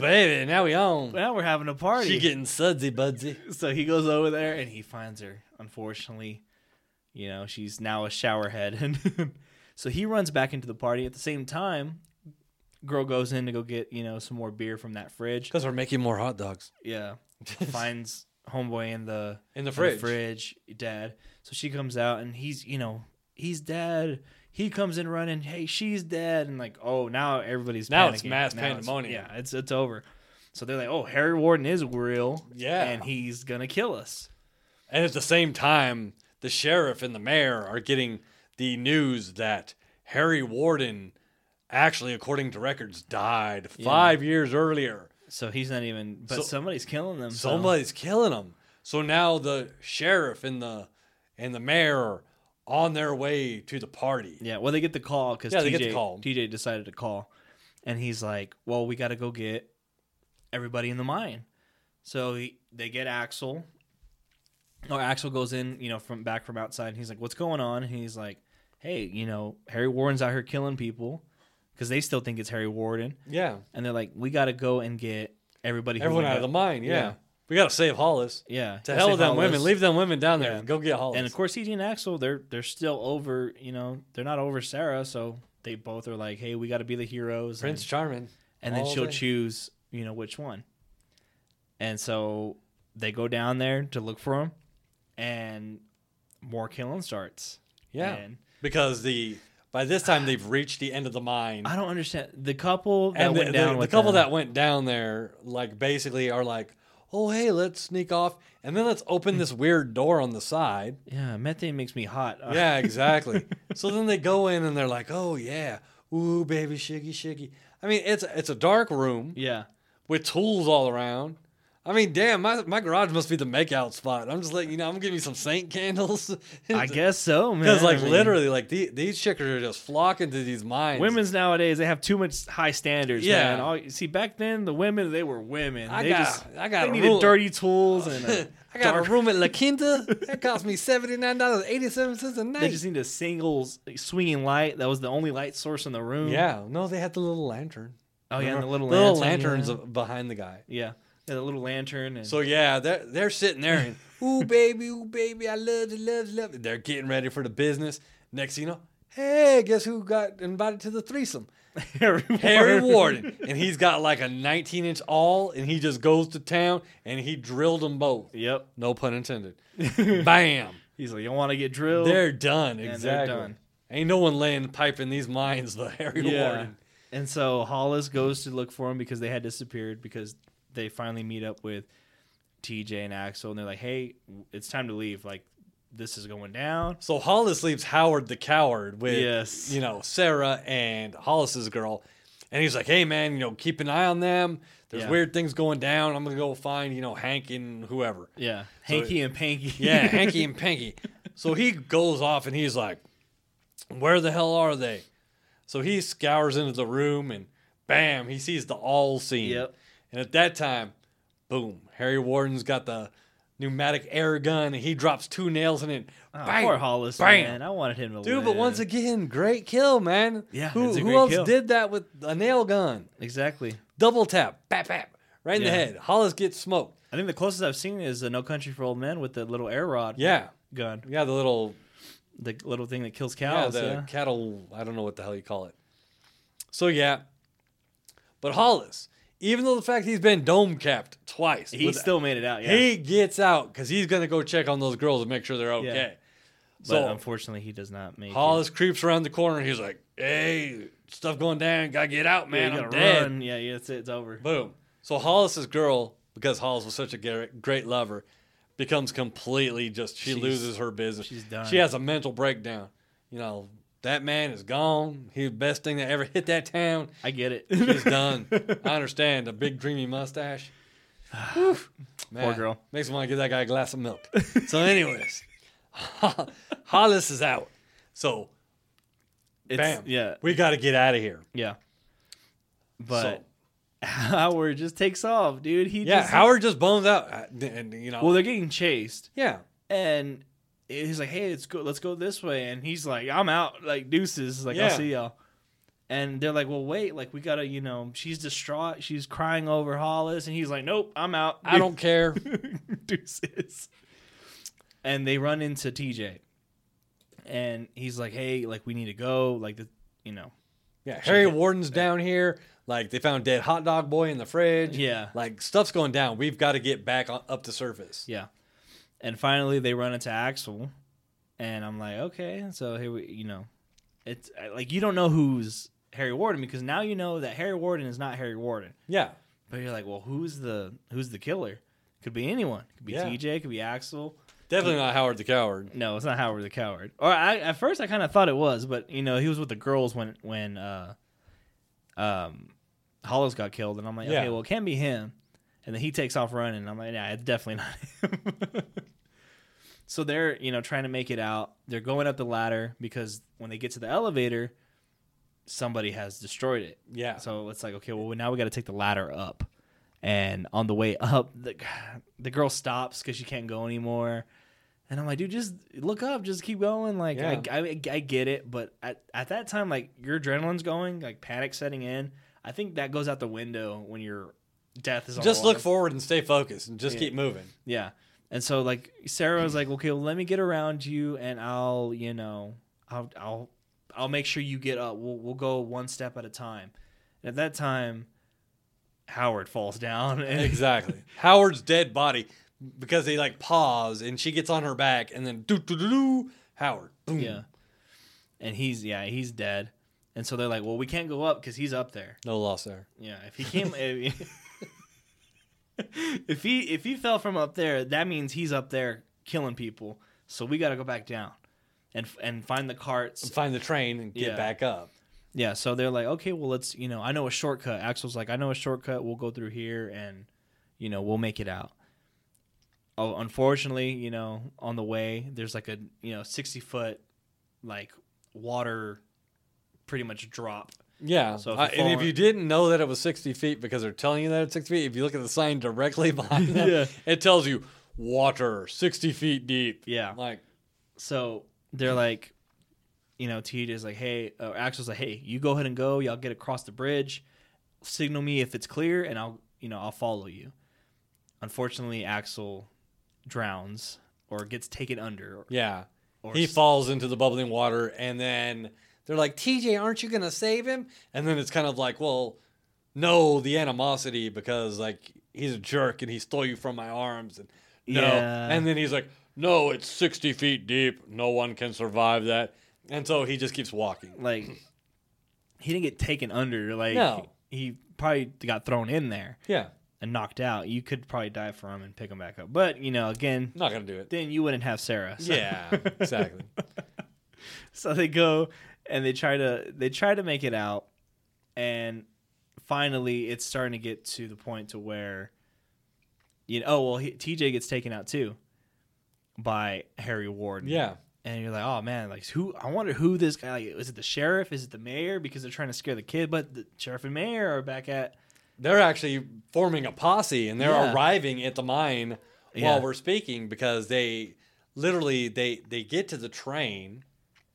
having a party. She getting sudsy budsy. So he goes over there and he finds her. Unfortunately, she's now a shower head. And so he runs back into the party. At the same time, girl goes in to go get, some more beer from that fridge. Because we're making more hot dogs. Yeah. Finds Homeboy in the fridge, dead. So she comes out and he's dead. He comes in running, hey, she's dead. And like, oh, now everybody's panicking. It's mass pandemonium. It's over. So they're like, oh, Harry Warden is real. Yeah. And he's going to kill us. And at the same time, the sheriff and the mayor are getting the news that Harry Warden actually, according to records, died 5 years earlier. So he's not even... But somebody's killing them. Somebody's killing him. So now the sheriff and the mayor are on their way to the party. Yeah, well, they get the call because TJ decided to call. And he's like, well, we got to go get everybody in the mine. So they get Axel. Oh, Axel goes in, from outside. And he's like, what's going on? And he's like, hey, Harry Warden's out here killing people. Because they still think it's Harry Warden. Yeah. And they're like, we got to go and get everyone out of the mine, yeah. We got to save Hollis. Yeah. To hell with them women. Leave them women down there. Yeah. Go get Hollis. And, of course, TJ and Axel, they're still over, they're not over Sarah. So they both are like, hey, we got to be the heroes. Prince Charming. And then she'll choose, which one. And so they go down there to look for him. And more killing starts. Yeah. Because by this time, they've reached the end of the mine. I don't understand. The couple that went down with the couple that went down there, like, basically are like, oh, hey, let's sneak off. And then let's open this weird door on the side. Yeah, methane makes me hot. Yeah, exactly. So then they go in and they're like, oh, yeah. Ooh, baby, shiggy, shiggy. I mean, it's a dark room. Yeah. With tools all around. I mean, damn, my garage must be the makeout spot. I'm just letting you know, I'm giving you some saint candles. I guess so, man. Because, literally, these chickers are just flocking to these mines. Women's nowadays, they have too much high standards, man. See, back then, the women, they were women. They needed dirty tools. And I got a room at La Quinta. That cost me $79.87 a night. They just need a single swinging light. That was the only light source in the room. Yeah. No, they had the little lantern. Oh, yeah, and the little lanterns behind the guy. Yeah. Yeah, the little lantern. And... So, yeah, they're sitting there and, ooh, baby, I love you. They're getting ready for the business. Next thing you know, hey, guess who got invited to the threesome? Harry Warden. And he's got like a 19-inch awl, and he just goes to town, and he drilled them both. Yep. No pun intended. Bam. He's like, you want to get drilled? They're done. Exactly. They're done. Ain't no one laying pipe in these mines but Harry Warden. And so Hollis goes to look for him because they had disappeared because... They finally meet up with TJ and Axel, and they're like, hey, it's time to leave. Like, this is going down. So Hollis leaves Howard the coward with, Sarah and Hollis's girl. And he's like, hey, man, keep an eye on them. There's weird things going down. I'm going to go find, Hank and whoever. Yeah, Hanky and Panky. Yeah, Hanky and Panky. So he goes off, and he's like, where the hell are they? So he scours into the room, and bam, he sees the all scene. Yep. And at that time, boom, Harry Warden's got the pneumatic air gun, and he drops 2 nails in it. Oh, Bang, poor Hollis, bam. man. I wanted him to Dude, live. but once again, great kill, man. Yeah, Who it's a great else kill. did that with a nail gun? Exactly. Double tap, bap, bap, right in the Yeah. head. Hollis gets smoked. I think the closest I've seen is No Country for Old Men with the little air rod Yeah, gun. yeah, the little Thing that kills yeah, cows. the cattle. I don't know what the hell you call it. So yeah, but Hollis, even though the fact he's been dome capped twice, He still made it out, yeah. he gets out because he's gonna go check on those girls and make sure they're okay. But So unfortunately, he does not make Hollis creeps around the corner and he's like, "Hey, stuff going down. Gotta get out, it. man. You I'm gotta dead." run. Yeah, it's over. Boom. So Hollis's girl, because Hollis was such a great lover, becomes completely just, she loses her business. she's done. She has a mental breakdown. You know, that man is gone. He's the best thing that ever hit that town. I get it. She's done. I understand. A big dreamy mustache. Whew. Man, Poor girl. Makes me want to give that guy a glass of milk. So anyways, Hollis is out. So, bam. Yeah, We got to get out of here. yeah. But So- Howard just takes off, dude. Howard just bones out. And, you know. Well, they're getting chased, yeah. and he's like, "Hey, let's go this way," and he's like, "I'm out, like deuces, like Yeah. I'll see y'all." And they're like, "Well, wait, like we gotta, she's distraught, she's crying over Hollis," and he's like, "Nope, I'm out. I don't care. deuces." And they run into TJ, and he's like, "Hey, like we need to go, like Yeah, Harry Warden's down here. Like, they found dead hot dog boy in the fridge. Yeah. Like, stuff's going down. We've got to get back up to surface. yeah." And finally, they run into Axel, and I'm like, "Okay, so here we, it's like you don't know who's Harry Warden because now you know that Harry Warden is not Harry Warden." Yeah. But you're like, well, who's the killer? Could be anyone. Could be Yeah. TJ. Could be Axel. Definitely not Howard the Coward. No, it's not Howard the Coward. Or at first I kind of thought it was, but he was with the girls when Hollis got killed, and I'm like, Yeah. okay, well it can't be him. And then he takes off running. And I'm like, yeah, it's definitely not him. So they're trying to make it out. They're going up the ladder because when they get to the elevator, somebody has destroyed it. Yeah. So it's like, okay, well, now we got to take the ladder up. And on the way up, the girl stops because she can't go anymore. And I'm like, dude, just look up. Just keep going. Like, Yeah. I get it. But at that time, like, your adrenaline's going, like, panic setting in. I think that goes out the window when your death is on Just the look line. forward and stay focused and just Yeah. keep moving. Yeah. And so, like, Sarah was like, okay, well, let me get around you and I'll make sure you get up. We'll go one step at a time. And at that time, Howard falls down. And Exactly. Howard's dead body, because they like pause and she gets on her back and then do Howard. Boom. yeah. And he's dead. And so they're like, well, we can't go up because he's up there. No loss there. Yeah. If he came, if he fell from up there, that means he's up there killing people. So we got to go back down and find the carts. Find the train and get Yeah. back up. Yeah, so they're like, okay, well, let's, I know a shortcut. Axel's like, I know a shortcut. We'll go through here and, we'll make it out. Oh, unfortunately, on the way, there's like a, 60-foot, like, water pretty much drop. Yeah. So if And you if fall- you didn't know that it was 60 feet because they're telling you that it's 60 feet, if you look at the sign directly behind them, Yeah. it tells you water 60 feet deep. Yeah. Like, So they're like, TJ's like, hey, Axel's like, hey, you go ahead and go. Y'all get across the bridge. Signal me if it's clear, and I'll follow you. Unfortunately, Axel drowns or gets taken under. yeah. Or He falls into the bubbling water, and then they're like, TJ, aren't you going to save him? And then it's kind of like, well, no, the animosity, because, like, he's a jerk and he stole you from my arms. And no. Yeah. And then he's like, no, it's 60 feet deep. No one can survive that. And so he just keeps walking. Like, he didn't get taken under. Like, No. he probably got thrown in there Yeah. and knocked out. You could probably die for him and pick him back up. But, again, Not going to do it. then you wouldn't have Sarah. So. Yeah, exactly. So they go and they try to make it out, and finally it's starting to get to the point to where TJ gets taken out too by Harry Warden. Yeah. And you're like, oh man, like who? I wonder who this guy. Like, is it the sheriff? Is it the mayor? Because they're trying to scare the kid. But the sheriff and mayor are back at. They're actually forming a posse, and they're arriving at the mine while we're speaking, because they literally they get to the tram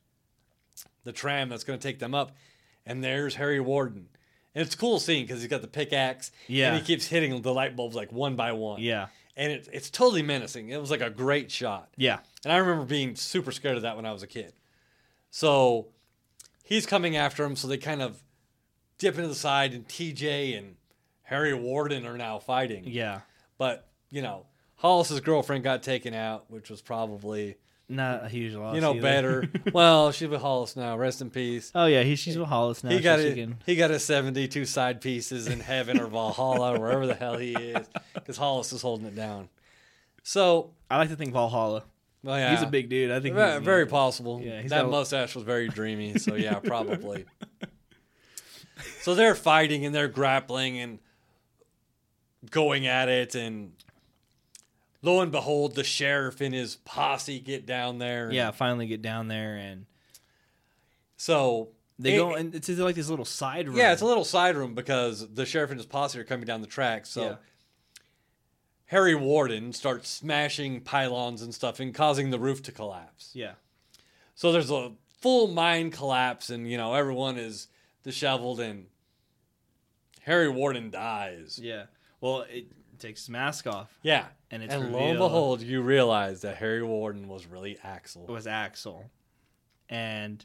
that's going to take them up, and there's Harry Warden. And it's a cool scene because he's got the pickaxe, and he keeps hitting the light bulbs like one by one. Yeah. And it's totally menacing. It was like a great shot. Yeah. And I remember being super scared of that when I was a kid. So he's coming after him, so they kind of dip into the side, and TJ and Harry Warden are now fighting. Yeah. But, you know, Hollis's girlfriend got taken out, which was probably not a huge loss. Better. Well, she's with Hollis now. Rest in peace. Oh yeah, she's with Hollis now. He got his 72 side pieces in heaven or Valhalla or wherever the hell he is, because Hollis is holding it down. So I like to think Valhalla. Well, yeah, he's a big dude. I think very possible. Yeah, that mustache was very dreamy. So yeah, probably. So they're fighting and they're grappling and going at it, and lo and behold, the sheriff and his posse get down there. Yeah, finally get down there, and so they go, and it's like this little side room. Yeah, it's a little side room because the sheriff and his posse are coming down the track. So Harry Warden starts smashing pylons and stuff and causing the roof to collapse. Yeah. So there's a full mine collapse, and everyone is disheveled, and Harry Warden dies. Yeah. Well, it takes his mask off. Yeah. And it's lo revealed, and behold, you realize that Harry Warden was really Axel. It was Axel. And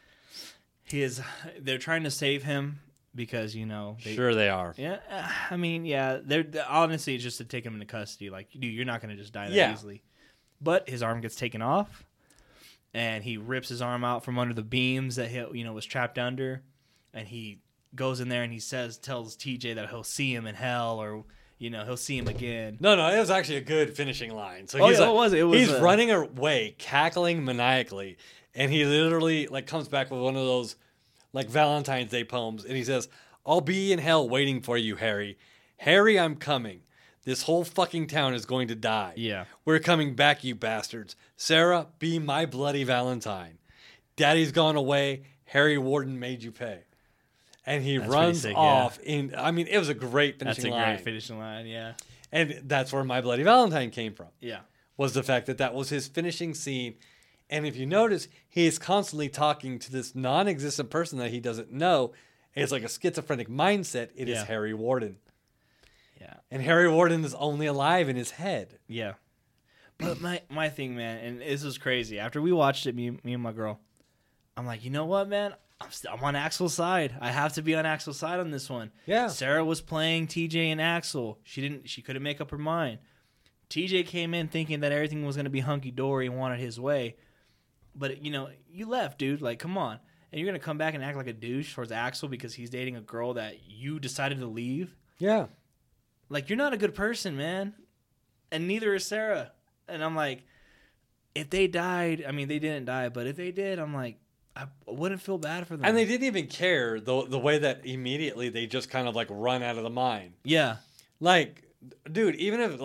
they're trying to save him because, sure they are. Yeah. I mean, yeah, they're honestly, it's just to take him into custody. Like, dude, you're not going to just die that easily. But his arm gets taken off, and he rips his arm out from under the beams that he, was trapped under, and he goes in there and he tells TJ that he'll see him in hell, or he'll see him again. No, it was actually a good finishing line. So it was. He's running away, cackling maniacally, and he literally comes back with one of those Valentine's Day poems, and he says, "I'll be in hell waiting for you, Harry. Harry, I'm coming. This whole fucking town is going to die. Yeah, we're coming back, you bastards. Sarah, be my bloody Valentine. Daddy's gone away. Harry Warden made you pay." And he runs off. It was a great finishing line. That's a great finishing line, yeah. And that's where My Bloody Valentine came from. Yeah. Was the fact that was his finishing scene. And if you notice, he is constantly talking to this non-existent person that he doesn't know. It's like a schizophrenic mindset. It is Harry Warden. Yeah. And Harry Warden is only alive in his head. Yeah. But my thing, man, and this was crazy. After we watched it, me and my girl, I'm like, you know what, man? I'm on Axel's side. I have to be on Axel's side on this one. Yeah. Sarah was playing TJ and Axel. She couldn't make up her mind. TJ came in thinking that everything was going to be hunky-dory and wanted his way. But, you left, dude. Like, come on. And you're going to come back and act like a douche towards Axel because he's dating a girl that you decided to leave? Yeah. Like, you're not a good person, man. And neither is Sarah. And I'm like, if they died, they didn't die, but if they did, I'm like, I wouldn't feel bad for them. And they didn't even care the way that immediately they just kind of run out of the mine. Yeah. Dude, even if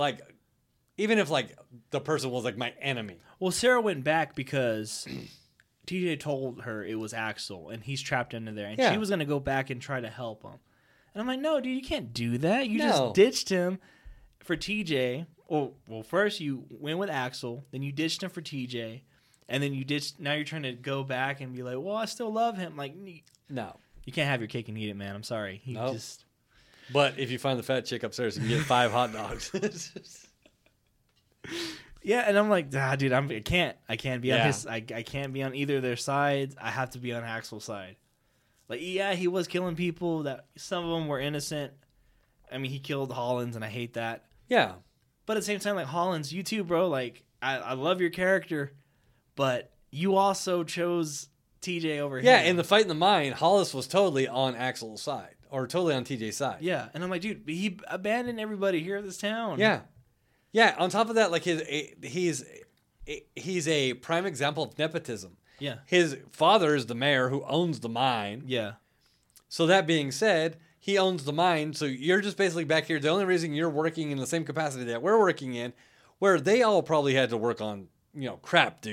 the person was my enemy. Well, Sarah went back because TJ told her it was Axel and he's trapped into there, and she was going to go back and try to help him. And I'm like, no, dude, you can't do that. You just ditched him for TJ. Well, first you went with Axel, then you ditched him for TJ. And then now you're trying to go back and be like, well, I still love him. Like, no. You can't have your cake and eat it, man. I'm sorry. But if you find the fat chick upstairs, you can get 5 hot dogs. Yeah, and I'm like, dude, I can't be on his. I can't be on either of their sides. I have to be on Axel's side. Like, yeah, he was killing people. That some of them were innocent. He killed Hollins, and I hate that. Yeah. But at the same time, Hollins, you too, bro. Like, I love your character. But you also chose TJ over him. Yeah, in the fight in the mine, Hollis was totally on Axel's side. Or totally on TJ's side. Yeah, and I'm like, dude, he abandoned everybody here in this town. Yeah. Yeah, on top of that, he's a prime example of nepotism. Yeah. His father is the mayor who owns the mine. Yeah. So that being said, he owns the mine, so you're just basically back here. The only reason you're working in the same capacity that we're working in, where they all probably had to work on, crap duty.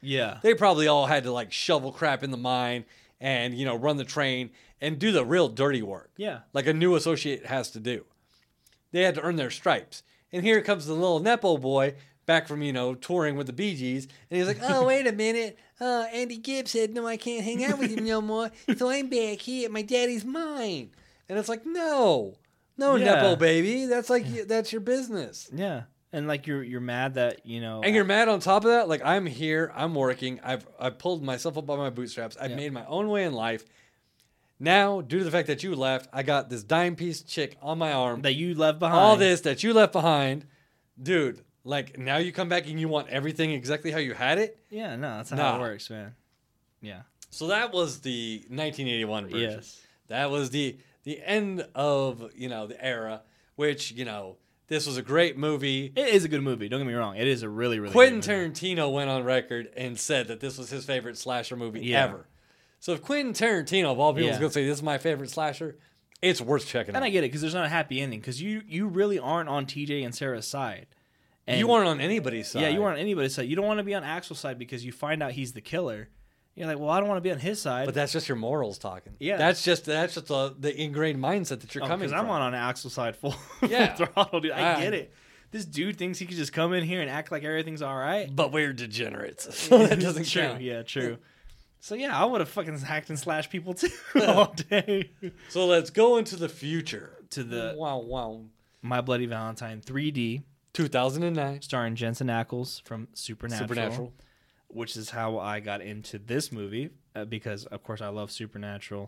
Yeah. They probably all had to like shovel crap in the mine and, you know, run the train and do the real dirty work. Yeah. Like a new associate has to do. They had to earn their stripes. And here comes the little Nepo boy back from, you know, touring with the Bee Gees. And he's like, oh, wait a minute. Andy Gibb said, no, I can't hang out with him no more. So I'm back here at my daddy's mine. And it's like, no, Yeah. Nepo baby. That's like, that's your business. Yeah. And like you're mad that, you know, And you're mad on top of that. Like, I'm here. I'm working. I've pulled myself up by my bootstraps. I've Yeah. made my own way in life. Now, due to the fact that you left, I got this dime piece chick on my arm. that you left behind. All this that you left behind. Dude, like, now you come back and you want everything exactly how you had it? Yeah, no, that's not Nah. how it works, man. Yeah. So that was the 1981 version. Yes. That was the end of, you know, the era, which, you know, this was a great movie. It is a good movie. Don't get me wrong. It is a really, really Quentin good movie. Tarantino went on record and said that this was his favorite slasher movie Yeah. ever. So if Quentin Tarantino, of all people, is Yeah. going to say this is my favorite slasher, it's worth checking out. And I get it because there's not a happy ending because you really aren't on TJ and Sarah's side. And you weren't on anybody's side. Yeah, you weren't on anybody's side. You don't want to be on Axel's side because you find out he's the killer. You're like, well, I don't want to be on his side. But that's just your morals talking. Yeah. That's just the ingrained mindset that you're coming because from. I'm on Axel's side full, Yeah. full throttle, dude. I Ah. get it. This dude thinks he could just come in here and act like everything's all right. But we're degenerates. So that doesn't True. count. Yeah, true. So yeah, I would have fucking hacked and slashed people too all day. So let's go into the future. To the Wow. My Bloody Valentine 3D, 2009. starring Jensen Ackles from Supernatural. Which is how I got into this movie because, of course, I love Supernatural.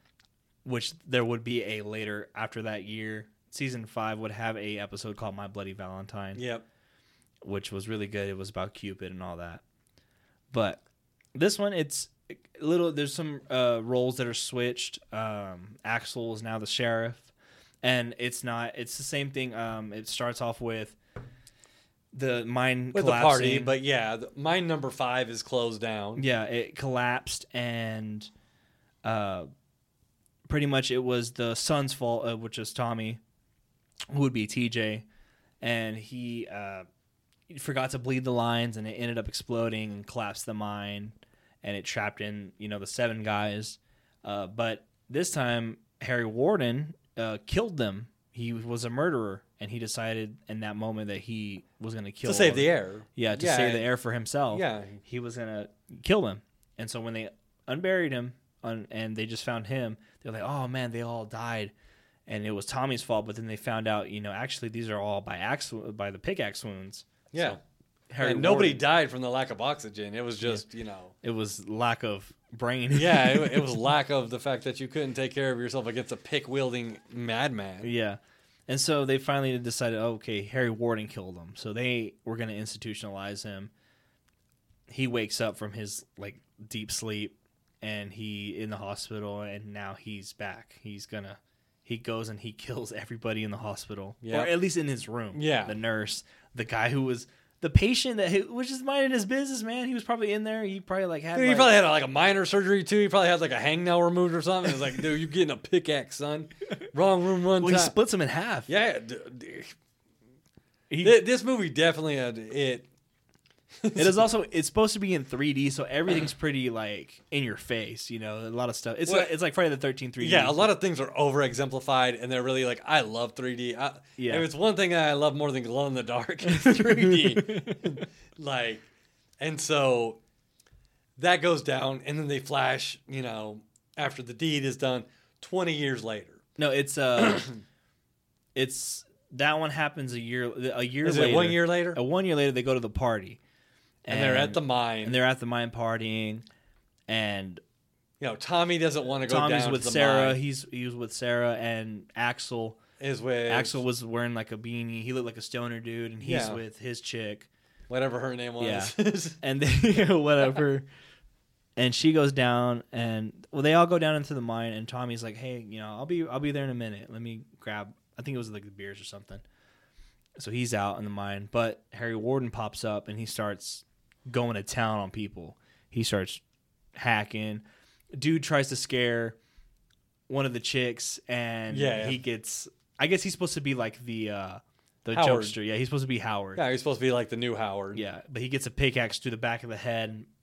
Which there would be a later after that year, season 5 would have a episode called My Bloody Valentine, Yep. which was really good. It was about Cupid and all that. But this one, it's a little. There's some roles that are switched. Axel is now the sheriff, and it's not. It's the same thing. It starts off with the mine With the collapsing. party, but yeah, mine number 5 is closed down. Yeah, it collapsed, and pretty much it was the son's fault, which is Tommy, who would be TJ, and he forgot to bleed the lines, and it ended up exploding and collapsed the mine, and it trapped in the 7 guys. But this time, Harry Warden killed them. He was a murderer, and he decided in that moment that he was going to kill To save the air. Yeah, to save the air for himself. Yeah. He was going to kill them. And so when they unburied him and they just found him, they're like, oh, man, they all died. And it was Tommy's fault. But then they found out, actually these are all by the pickaxe wounds. Yeah. So Harry And nobody Warden, died from the lack of oxygen. It was just, it was lack of brain. Yeah, it was lack of the fact that you couldn't take care of yourself against a pick-wielding madman. Yeah. And so they finally decided, okay, Harry Warden killed him. So they were going to institutionalize him. He wakes up from his deep sleep, and he in the hospital, and now he's back. He goes and he kills everybody in the hospital, Yeah. or at least in his room. Yeah. The nurse, the guy who was the patient that was just minding his business, man. He was probably in there. He probably had. Dude, he probably had a minor surgery too. He probably had a hangnail removed or something. It was like, dude, you're getting a pickaxe, son. Wrong room, one Well, time. he splits him in half. Yeah, He- this movie definitely had it. It is also. It's supposed to be in 3D, so everything's pretty in your face. A lot of stuff. It's Well, it's like Friday the 13th 3D. Yeah, a lot of things are over exemplified, and they're really I love 3D. Yeah. If it's one thing that I love more than glow in the dark, it's 3D. And so that goes down, and then they flash. After the deed is done, 20 years later. No, it's it's that one happens a year Is later. it 1 year later? 1 year later, they go to the party, And they're at the mine. and they're at the mine partying, and Tommy doesn't want to go Tommy's down with to the Sarah. mine. He was with Sarah, and Axel. Is with Axel was wearing a beanie. He looked like a stoner dude, and he's Yeah. with his chick. whatever her name was. Yeah. And they, whatever. And she goes down, and they all go down into the mine. And Tommy's like, "Hey, I'll be there in a minute. Let me grab. I think it was the beers or something." So he's out in the mine, but Harry Warden pops up, and he starts going to town on people. He starts hacking. Dude tries to scare one of the chicks, and Yeah. he gets. I guess he's supposed to be like the Howard. jokester. Yeah, he's supposed to be Howard. Yeah, he's supposed to be like the new Howard. Yeah, but he gets a pickaxe to the back of the head, and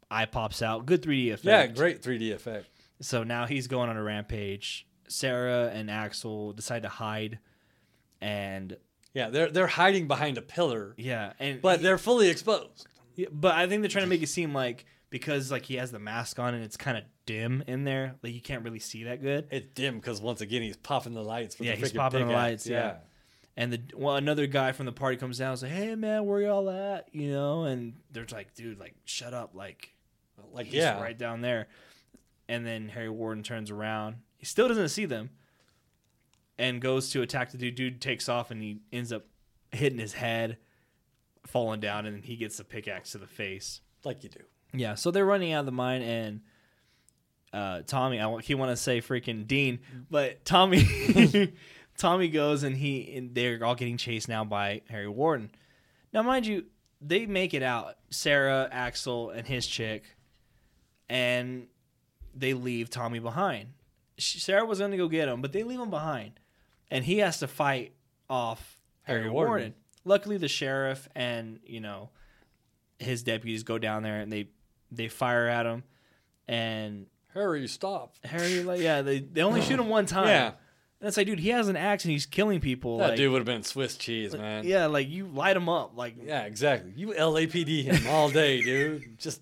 eye pops out. Good 3D effect. Yeah, great 3D effect. So now he's going on a rampage. Sarah and Axel decide to hide, and yeah, they're hiding behind a pillar. Yeah, but they're fully exposed. But I think they're trying to make it seem like because like he has the mask on and it's kind of dim in there, like you can't really see that good. It's dim because once again he's popping the lights. With He's popping the lights. Yeah. And another guy from the party comes down and says, "Hey man, where y'all at?" You know, and they're like, "Dude, like shut up, like he's right down there." And then Harry Warden turns around. He still doesn't see them, and goes to attack the dude. Dude takes off, and he ends up hitting his head, falling down, and he gets a pickaxe to the face. Like you do. Yeah. So they're running out of the mine, and Tommy, he want to say freaking Dean, but Tommy, Tommy goes, and they're all getting chased now by Harry Warden. Now, mind you, they make it out. Sarah, Axel, and his chick, and they leave Tommy behind. Sarah was going to go get him, but they leave him behind. And he has to fight off Harry Warden. Luckily, the sheriff and, his deputies go down there, and they fire at him. And Harry, stop. Harry, they only shoot him one time. Yeah. And it's like, dude, he has an axe and he's killing people. That dude would have been Swiss cheese, man. Yeah, like you light him up. Yeah, exactly. You LAPD him all day, dude. Just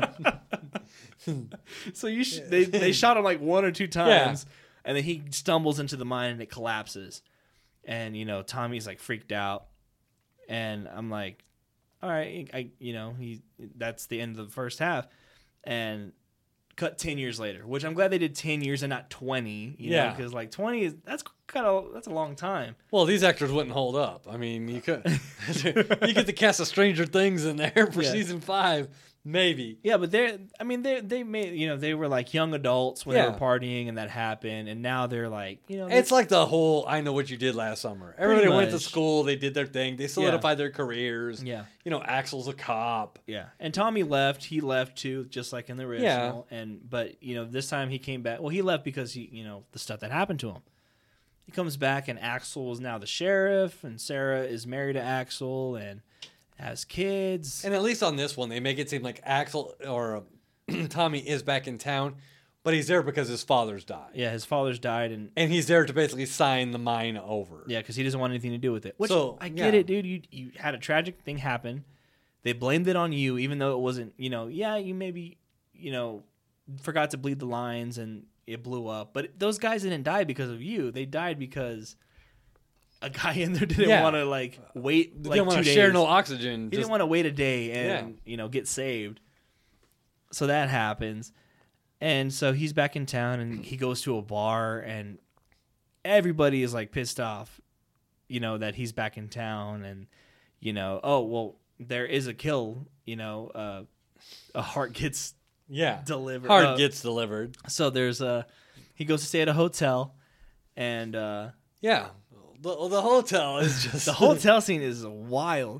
so they shot him like one or two times, and then he stumbles into the mine and it collapses. And Tommy's like freaked out, and I'm like, all right, that's the end of the first half, and cut 10 years later, which I'm glad they did 10 years and not 20. Because like 20 that's a long time. Well, these actors wouldn't hold up. I mean, you could you get the cast of Stranger Things in there for season 5. Maybe. Yeah, but they made, they were like young adults when they were partying and that happened. And now they're like, it's like the whole, I Know What You Did Last Summer. Everybody went to school. They did their thing. They solidified their careers. Yeah. Axel's a cop. Yeah. And Tommy left. He left too, just like in the original. Yeah. But this time he came back. Well, he left because the stuff that happened to him. He comes back and Axel is now the sheriff and Sarah is married to Axel and has kids. And at least on this one, they make it seem like Axel or Tommy is back in town, but he's there because his father's died. Yeah, his father's died. And he's there to basically sign the mine over. Yeah, because he doesn't want anything to do with it. Which, I get it, dude. You had a tragic thing happen. They blamed it on you, even though it wasn't, you maybe, forgot to bleed the lines and it blew up. But those guys didn't die because of you. They died because a guy in there didn't want to wait didn't 2 days. Didn't want to share no oxygen. He didn't want to wait a day and get saved. So that happens, and so he's back in town and he goes to a bar and everybody is like pissed off, that he's back in town and there is a kill. A heart gets delivered. Heart gets delivered. So there's he goes to stay at a hotel and The hotel is just... The hotel scene is wild.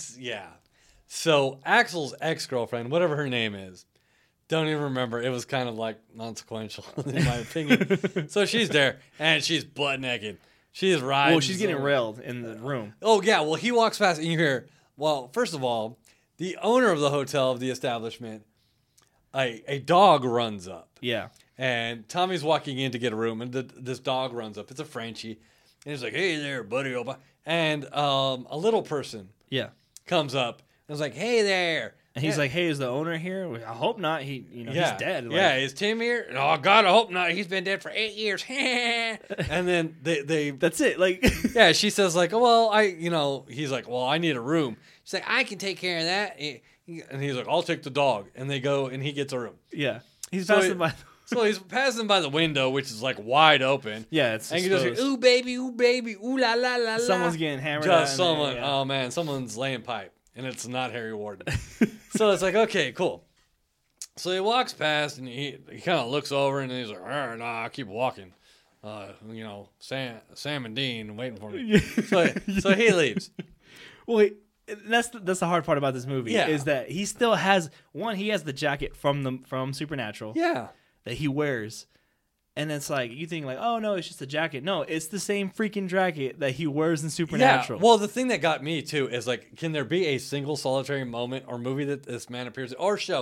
So Axel's ex-girlfriend, whatever her name is, don't even remember. It was kind of like consequential in my opinion. So she's there and she's butt naked. She's riding. Well, she's getting railed in the room. Oh, yeah. Well, he walks past and you hear, first of all, the owner of the hotel, of the establishment, a dog runs up. Yeah. And Tommy's walking in to get a room and this dog runs up. It's a Frenchie. And he's like, "Hey there, buddy." And a little person comes up and is like, "Hey there." And he's like, "Hey, is the owner here?" I hope not. He's dead. Is Tim here? Oh, God, I hope not. He's been dead for 8 years. And then they that's it. She says he's like, "Well, I need a room." She's like, "I can take care of that." And he's like, "I'll take the dog." And they go and he gets a room. Yeah. He's passing by. So he's passing by the window, which is like wide open. Yeah, it's and he goes, "Ooh baby, ooh la la la la." Someone's getting hammered. Just someone. There, Oh man, someone's laying pipe, and it's not Harry Warden. So it's like, okay, cool. So he walks past and he kind of looks over and he's like, "Nah, I keep walking." Sam and Dean waiting for me. So he leaves. Well, that's the hard part about this movie is that he still has he has the jacket from Supernatural. Yeah. That he wears, and it's like you think oh no, it's just a jacket. No, it's the same freaking jacket that he wears in Supernatural. Yeah. Well, the thing that got me too is can there be a single solitary moment or movie that this man appears in, or show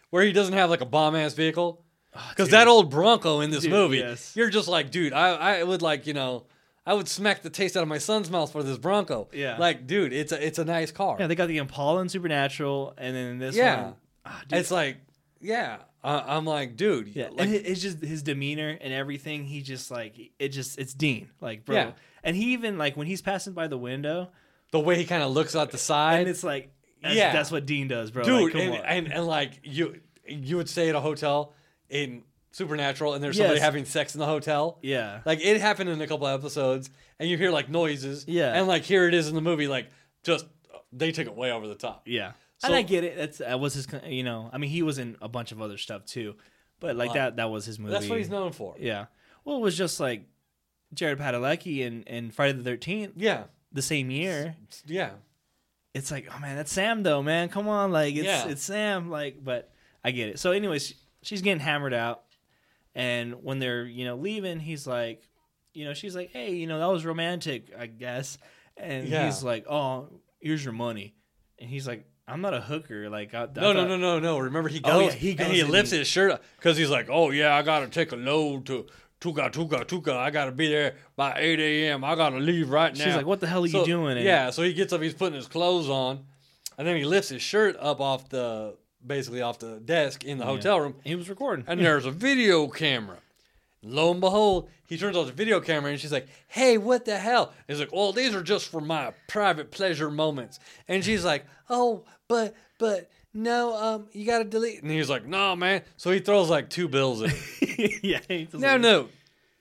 where he doesn't have like a bomb ass vehicle. Because Dude. that old Bronco in this Dude, movie, yes. you're just like, dude, I would like, I would smack the taste out of my son's mouth for this Bronco. Yeah. Like, dude, it's a nice car. Yeah, they got the Impala in Supernatural, and then this Yeah. one. Dude. It's like, yeah. I'm like, dude. Yeah, Like, and it's just his demeanor and everything. He just like it's Dean, like bro. Yeah. And he even like when he's passing by the window, the way he kind of looks out the side. and it's like Yeah. that's what Dean does, bro. Dude, like, come on. and like you would stay at a hotel in Supernatural and there's somebody Yes. having sex in the hotel. Yeah. Like it happened in a couple episodes and you hear like noises. Yeah. And like here it is in the movie, like just they took it way over the top. Yeah. So- And I get it. That was his. I mean, he was in a bunch of other stuff too, but like that was his movie. That's what he's known for. Yeah. Well, it was just like Jared Padalecki in Friday the 13th Yeah. the same year. Yeah. It's like, oh man, that's Sam though, man. Come on, like Yeah. it's Sam, like. But I get it. So, anyways, she's getting hammered out, and when they're leaving, he's like, she's like, hey, that was romantic, I guess, and Yeah. he's like, oh, here's your money, and he's like, I'm not a hooker, like No. Remember he goes, Oh, yeah, he goes and he and lifts he- his shirt up because he's like, oh yeah, I gotta take a load to Tuca. I gotta be there by 8 a.m. I gotta leave right now. She's like, what the hell are you doing? And Yeah, so he gets up, he's putting his clothes on, and then he lifts his shirt up off the desk in the hotel room, he was recording, and there's a video camera. Lo and behold, he turns on the video camera, and she's like, hey, what the hell? And he's like, well, these are just for my private pleasure moments. And she's like, oh, but no, you gotta delete. And he's like, no, man. So he throws like 2 bills in. yeah. He's just Now, like, no.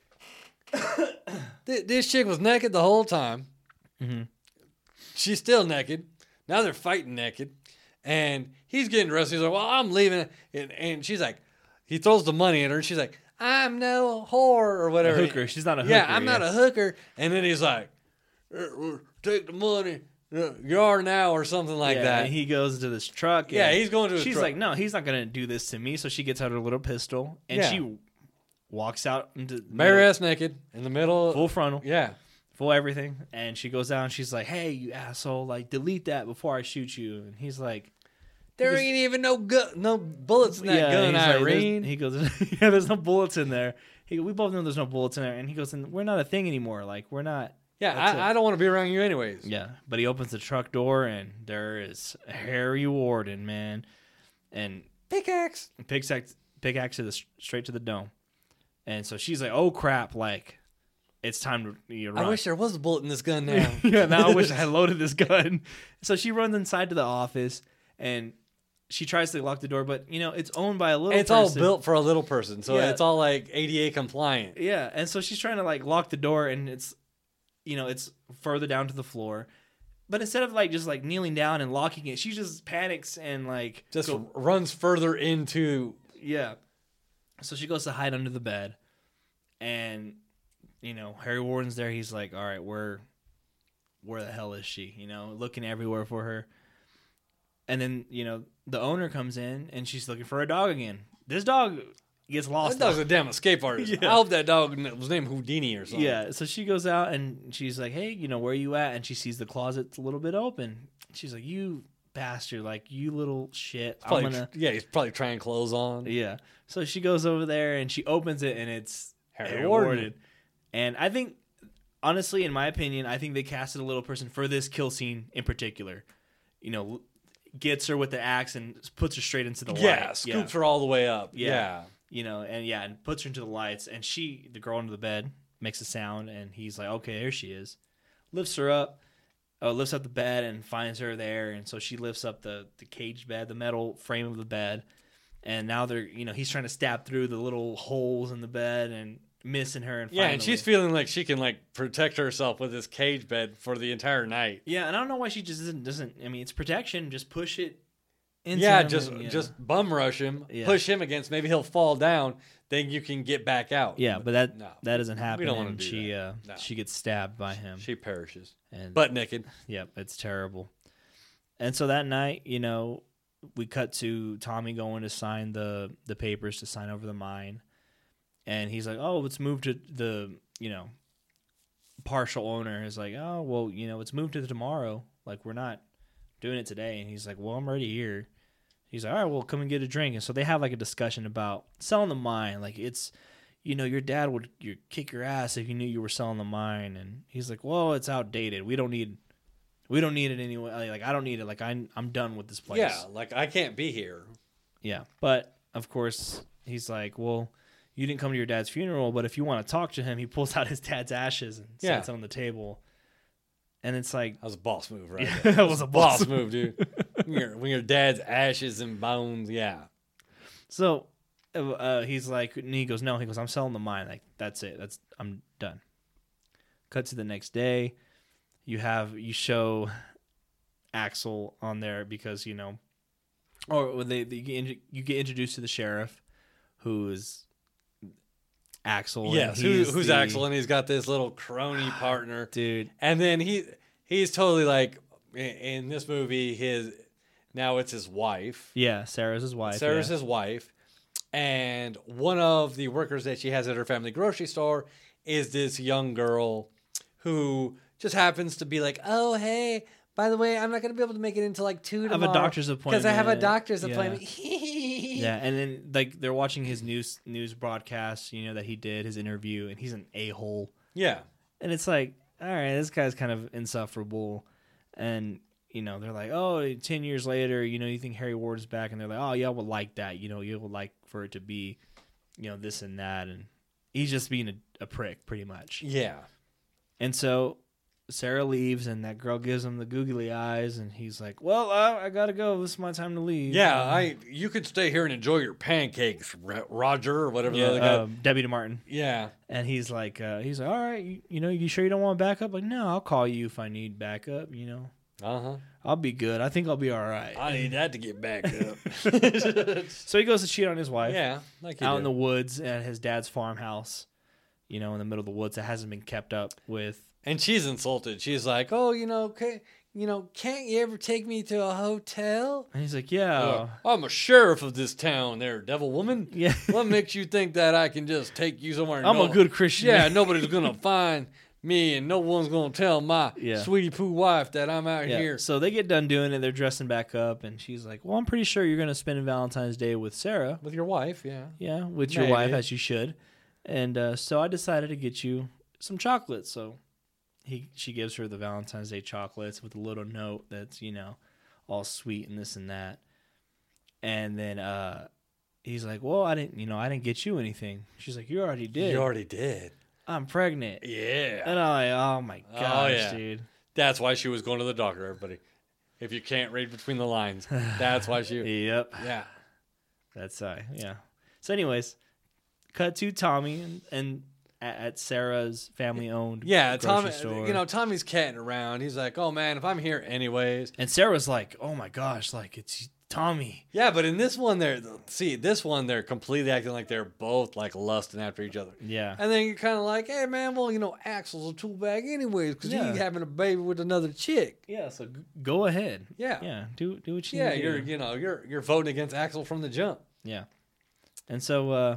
This chick was naked the whole time. Mhm. She's still naked. Now they're fighting naked. And he's getting dressed. He's like, well, I'm leaving. And she's like, he throws the money at her. And she's like, I'm no whore or a whatever. hooker. She's not a hooker. Yeah, I'm not a hooker. And then he's like, take the money. You are now or something like that. And he goes to this truck. Yeah, and he's going to his She's truck. like, no, he's not gonna do this to me. So she gets out her little pistol and Yeah. she walks out into Bare ass naked in the middle. full frontal, Yeah. full everything, and she goes down. And she's like, hey, you asshole, like delete that before I shoot you. And he's like, There just- ain't even no bullets in that gun, he's like, Irene. he goes, yeah, there's no bullets in there. We both know there's no bullets in there. And he goes, and we're not a thing anymore. Like we're not. Yeah, That's it. I don't want to be around you anyways. Yeah, but he opens the truck door and there is Harry Warden, man, and Pickaxe. pickaxe straight to the dome. And so she's like, "Oh crap! Like, it's time to run." I wish there was a bullet in this gun now. yeah, now I wish I had loaded this gun. So she runs inside to the office and she tries to lock the door, but it's owned by a little. It's all person. built for a little person, so Yeah. it's all like ADA compliant. Yeah, and so she's trying to like lock the door, and it's it's further down to the floor. But instead of like just like kneeling down and locking it, she just panics and like Just runs further into. yeah. So she goes to hide under the bed, and Harry Warden's there. He's like, "All right, where the hell is she?" Looking everywhere for her. And then the owner comes in, and she's looking for a dog again. This dog gets lost. That dog's a damn escape artist. Yeah. I hope that dog was named Houdini or something. Yeah, so she goes out and she's like, "Hey, where are you at?" And she sees the closet's a little bit open. She's like, "You bastard, like you little shit." He's probably trying clothes on. Yeah. So she goes over there and she opens it and it's Harry Warden. Warden. And I think, honestly, in my opinion, I think they casted a little person for this kill scene in particular. Gets her with the axe and puts her straight into the light. Scoops her all the way up. Yeah. And puts her into the lights, and the girl under the bed, makes a sound, and he's like, okay, there she is. Lifts up the bed and finds her there, and so she lifts up the cage bed, the metal frame of the bed, and now he's trying to stab through the little holes in the bed and missing her. And Yeah, and finally- she's feeling like she can like protect herself with this cage bed for the entire night. Yeah, and I don't know why she just doesn't. I mean, it's protection. Just push it. Into Yeah, him just and, just bum rush him, Yeah. push him against. Maybe he'll fall down. Then you can get back out. Yeah, but that no, doesn't happen. we don't wanna and do she that. No. she gets stabbed by him. she perishes, And butt naked. yep, it's terrible. And so that night, we cut to Tommy going to sign the papers to sign over the mine, and he's like, "Oh, let's move to the partial owner." Is like, "Oh, well, it's moved to tomorrow. Like we're not doing it today." And he's like, "Well, I'm already here." He's like, all right, well, come and get a drink. And so they have like a discussion about selling the mine. Like it's, your dad would kick your ass if you knew you were selling the mine. And he's like, well, it's outdated. We don't need it anyway. Like I don't need it. Like I'm done with this place. Yeah, like I can't be here. Yeah, but of course he's like, well, you didn't come to your dad's funeral, but if you want to talk to him, he pulls out his dad's ashes and sets it on the table. And it's like, that was a boss move, right? Yeah, that was a boss move, dude. when your dad's ashes and bones, yeah. So he's like, and he goes, no, he goes, I'm selling the mine. Like that's it. I'm done. Cut to the next day. You show Axel on there because you get introduced to the sheriff, who is Axel. Yes, who's Axel, and he's got this little crony partner, dude. And then he's totally like in this movie it's his wife. Yeah, Sarah's his wife. His wife, and one of the workers that she has at her family grocery store is this young girl who just happens to be like, oh hey, by the way, I'm not going to be able to make it until like 2 tomorrow. I have a doctor's appointment. Because I have a doctor's appointment. Yeah, and then like they're watching his news broadcast, that he did, his interview, and he's an a-hole. Yeah. And it's like, all right, this guy's kind of insufferable. And, they're like, oh, 10 years later, you think Harry Ward is back. And they're like, oh, yeah, I would like that. You would like for it to be, this and that. And he's just being a prick, pretty much. Yeah. And so Sarah leaves, and that girl gives him the googly eyes, and he's like, well, I got to go. This is my time to leave. Yeah, you could stay here and enjoy your pancakes, Roger, or whatever the other guy. Debbie DeMartin. Yeah. And he's like, all right, you sure you don't want backup? Like, no, I'll call you if I need backup, Uh-huh. I'll be good. I think I'll be all right. I need that to get back up. So he goes to cheat on his wife. Yeah, like out in the woods at his dad's farmhouse, in the middle of the woods that hasn't been kept up with. And she's insulted. She's like, oh, can't you ever take me to a hotel? And he's like, yeah. I'm a sheriff of this town there, devil woman. Yeah. What makes you think that I can just take you somewhere? I'm a good Christian. Yeah, nobody's going to find me, and no one's going to tell my sweetie poo wife that I'm out here. So they get done doing it. They're dressing back up, and she's like, well, I'm pretty sure you're going to spend Valentine's Day with Sarah. With your wife, yeah. Yeah, with your wife, as you should. And so I decided to get you some chocolates. So she gives her the Valentine's Day chocolates with a little note that's, all sweet and this and that. And then he's like, well, I didn't get you anything. She's like, you already did. You already did. I'm pregnant. Yeah. And I'm like, oh my gosh, dude. That's why she was going to the doctor, everybody. If you can't read between the lines, that's why she. Yep. Yeah. That's yeah. So, anyways, cut to Tommy and at Sarah's family-owned grocery store. Tommy's catting around. He's like, oh man, if I'm here anyways. And Sarah's like, oh my gosh, like it's Tommy. Yeah, but in this one, they're completely acting like they're both like lusting after each other. Yeah. And then you're kind of like, hey man, well, Axel's a tool bag anyways because he's having a baby with another chick. Yeah, so go ahead. Yeah. Yeah, do what you need to do. You're voting against Axel from the jump. Yeah. And so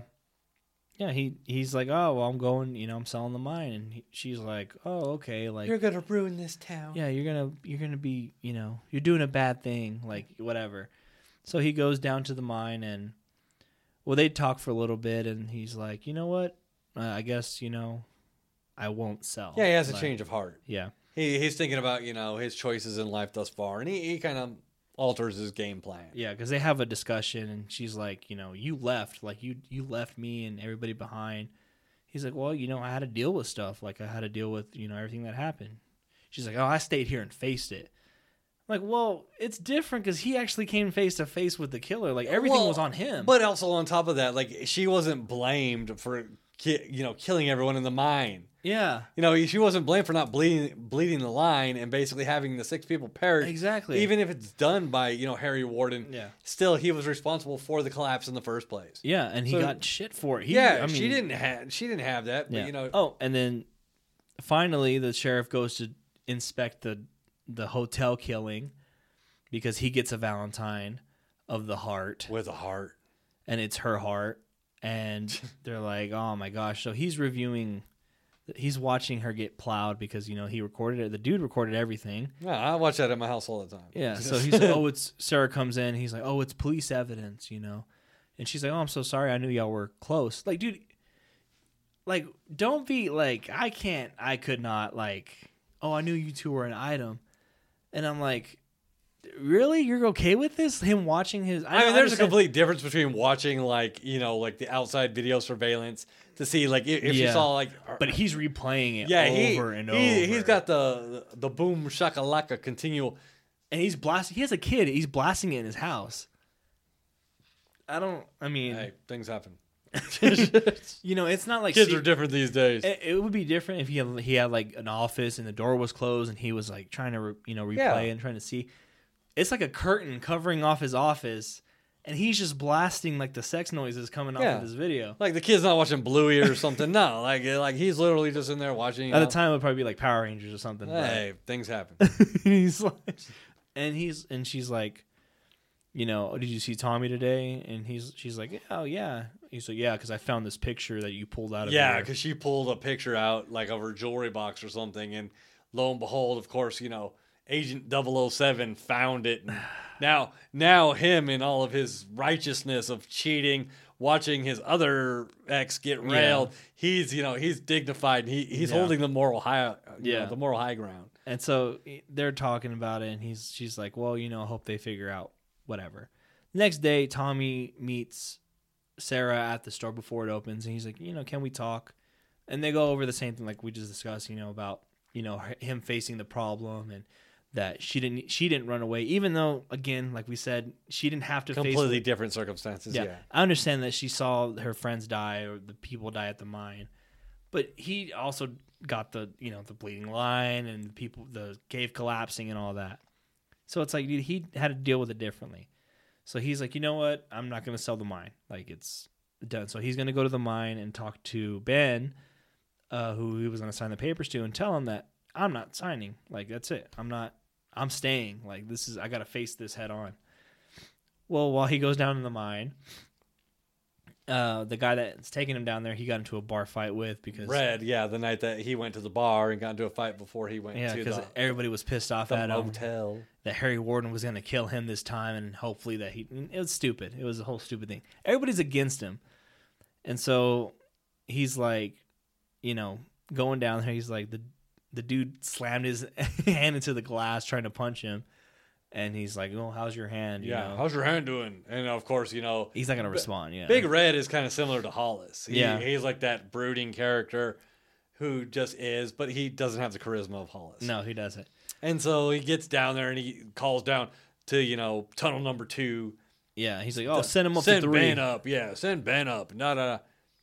he's like, oh, well, I'm going, I'm selling the mine. And she's like, oh, okay. Like, you're going to ruin this town. Yeah, you're going to be, you're doing a bad thing, like whatever. So he goes down to the mine and, well, they talk for a little bit and he's like, you know what? I guess, I won't sell. Yeah, he has a change of heart. Yeah. He's thinking about, his choices in life thus far. And he kind of alters his game plan. Yeah, because they have a discussion and she's like, you left. Like, you left me and everybody behind. He's like, well, I had to deal with stuff. Like, I had to deal with, everything that happened. She's like, oh, I stayed here and faced it. I'm like, well, it's different because he actually came face to face with the killer. Like, everything was on him. But also on top of that, like, she wasn't blamed for, killing everyone in the mine. Yeah. She wasn't blamed for not bleeding the line and basically having the 6 people perish. Exactly. Even if it's done by, Harry Warden. Yeah. Still, he was responsible for the collapse in the first place. Yeah, and he got shit for it. She didn't have that. Yeah. But, Oh, and then finally the sheriff goes to inspect the hotel killing because he gets a Valentine of the heart. With a heart. And it's her heart. And they're like, oh my gosh. So he's reviewing he's watching her get plowed because he recorded it. The dude recorded everything. Yeah, I watch that at my house all the time. Yeah, so he's like, oh, it's Sarah comes in. He's like, oh, it's police evidence, and she's like, oh, I'm so sorry. I knew y'all were close. Like, dude, like, don't be like, I could not, like, oh, I knew you two were an item, and I'm like, really? You're okay with this? Him watching his? I mean, there's a complete difference between watching like the outside video surveillance to see like if you saw like. But he's replaying it over and over. He's got the boom shakalaka continual, and he's blasting. He has a kid. He's blasting it in his house. Hey, things happen. It's not like kids are different these days. It would be different if he had like an office and the door was closed and he was like trying to replay and trying to see. It's like a curtain covering off his office, and he's just blasting like the sex noises coming off of this video. Like the kid's not watching Bluey or something. No, like he's literally just in there watching. At the time, it would probably be like Power Rangers or something. Hey, things happen. He's like, and she's like, did you see Tommy today? And she's like, oh yeah. He's like, yeah, because I found this picture that you pulled out of Yeah, because she pulled a picture out like of her jewelry box or something, and lo and behold, of course, Agent 007 found it. And now him and all of his righteousness of cheating, watching his other ex get railed, he's dignified. He's holding the moral high, the moral high ground. And so they're talking about it, and she's like, well, I hope they figure out whatever. Next day, Tommy meets Sarah at the store before it opens, and he's like, can we talk? And they go over the same thing like we just discussed, about him facing the problem and that she didn't run away, even though, again, like we said, she didn't have to face completely different circumstances. Yeah, I understand that she saw her friends die or the people die at the mine, but he also got the the bleeding line and the cave collapsing and all that. So it's like, dude, he had to deal with it differently. So he's like, you know what? I'm not going to sell the mine. Like, it's done. So he's going to go to the mine and talk to Ben, who he was going to sign the papers to, and tell him that I'm not signing. Like, that's it. I'm staying. Like, I got to face this head on. Well, while he goes down in the mine, the guy that's taking him down there, he got into a bar fight with because Red, the night that he went to the bar and got into a fight before he went to because everybody was pissed off at motel. Him that Harry Warden was going to kill him this time, and hopefully that it was stupid. It was a whole stupid thing. Everybody's against him, and so he's like, going down there. He's like the dude slammed his hand into the glass trying to punch him. And he's like, "Oh, how's your hand?" How's your hand doing? And of course, he's not gonna respond. Yeah, Big Red is kind of similar to Hollis. He's like that brooding character who just is, but he doesn't have the charisma of Hollis. No, he doesn't. And so he gets down there and he calls down to tunnel number 2. Yeah, he's like, "Oh, send him up to 3. Send Ben up. Yeah, send Ben up." No.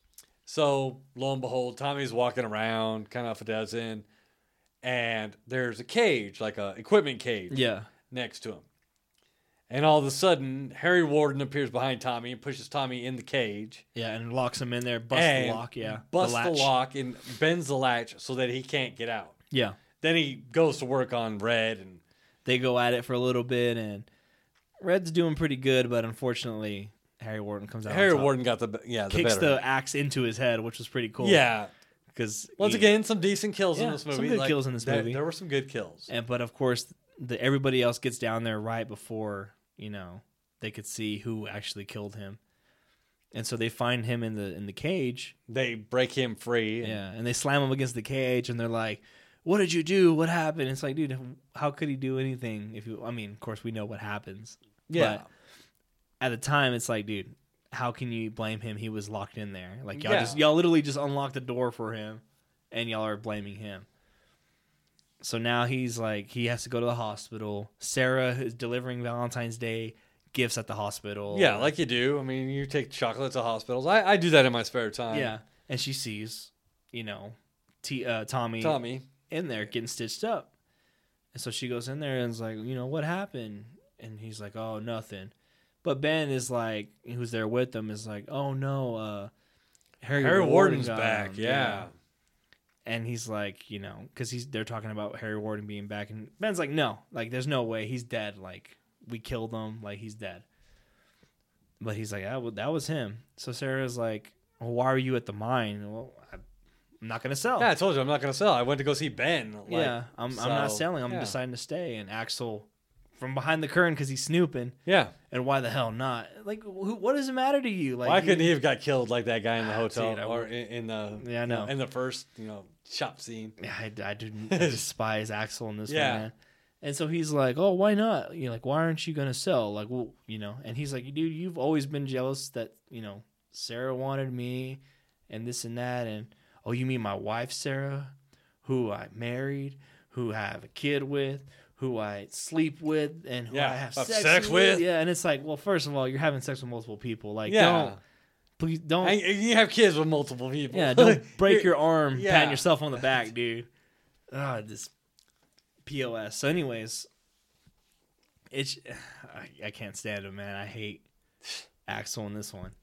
So lo and behold, Tommy's walking around, kind of a dozen, and there's a cage, like a equipment cage. Yeah. Next to him. And all of a sudden, Harry Warden appears behind Tommy and pushes Tommy in the cage. Yeah, and locks him in there, busts the lock, Busts the lock and bends the latch so that he can't get out. Yeah. Then he goes to work on Red, and they go at it for a little bit, and Red's doing pretty good, but unfortunately, Harry Warden comes out. Harry Warden got the kicks the axe into his head, which was pretty cool. Yeah. Because once again, some decent kills in this movie. Some good kills in this movie. There were some good kills. But of course, everybody else gets down there right before they could see who actually killed him, and so they find him in the cage. They break him free. And they slam him against the cage, and they're like, "What did you do? What happened?" It's like, dude, how could he do anything? Of course, we know what happens. Yeah. But at the time, it's like, dude, how can you blame him? He was locked in there. Like y'all literally just unlocked the door for him, and y'all are blaming him. So now he's like, he has to go to the hospital. Sarah is delivering Valentine's Day gifts at the hospital. Yeah, like you do. I mean, you take chocolate to hospitals. I do that in my spare time. Yeah, and she sees, Tommy in there getting stitched up. And so she goes in there and is like, what happened? And he's like, oh, nothing. But Ben is like, who's there with them, is like, oh, no, Harry Warden's back. Yeah. And he's like, because they're talking about Harry Warden being back. And Ben's like, no, like, there's no way. He's dead. Like, we killed him. Like, he's dead. But he's like, that was him. So Sarah's like, well, why are you at the mine? Well, not going to sell. Yeah, I told you I'm not going to sell. I went to go see Ben. I'm not selling. I'm deciding to stay. And Axel, from behind the curtain, because he's snooping. Yeah. And why the hell not? Like, what does it matter to you? Like, why couldn't he have got killed like that guy in the hotel dude, or in the I know. in the first shop scene? Yeah, I despise Axel in this one, man. And so he's like, oh, why not? You're like, why aren't you going to sell? Like, well, and he's like, dude, you've always been jealous that, Sarah wanted me and this and that. And, oh, you mean my wife, Sarah, who I married, who I have a kid with, who I sleep with, and who I have sex with? Yeah, and it's like, well, first of all, you're having sex with multiple people. Like, please don't. And you have kids with multiple people. Yeah, don't break your arm patting yourself on the back, dude. This POS. So anyways, I can't stand him, man. I hate Axel in this one.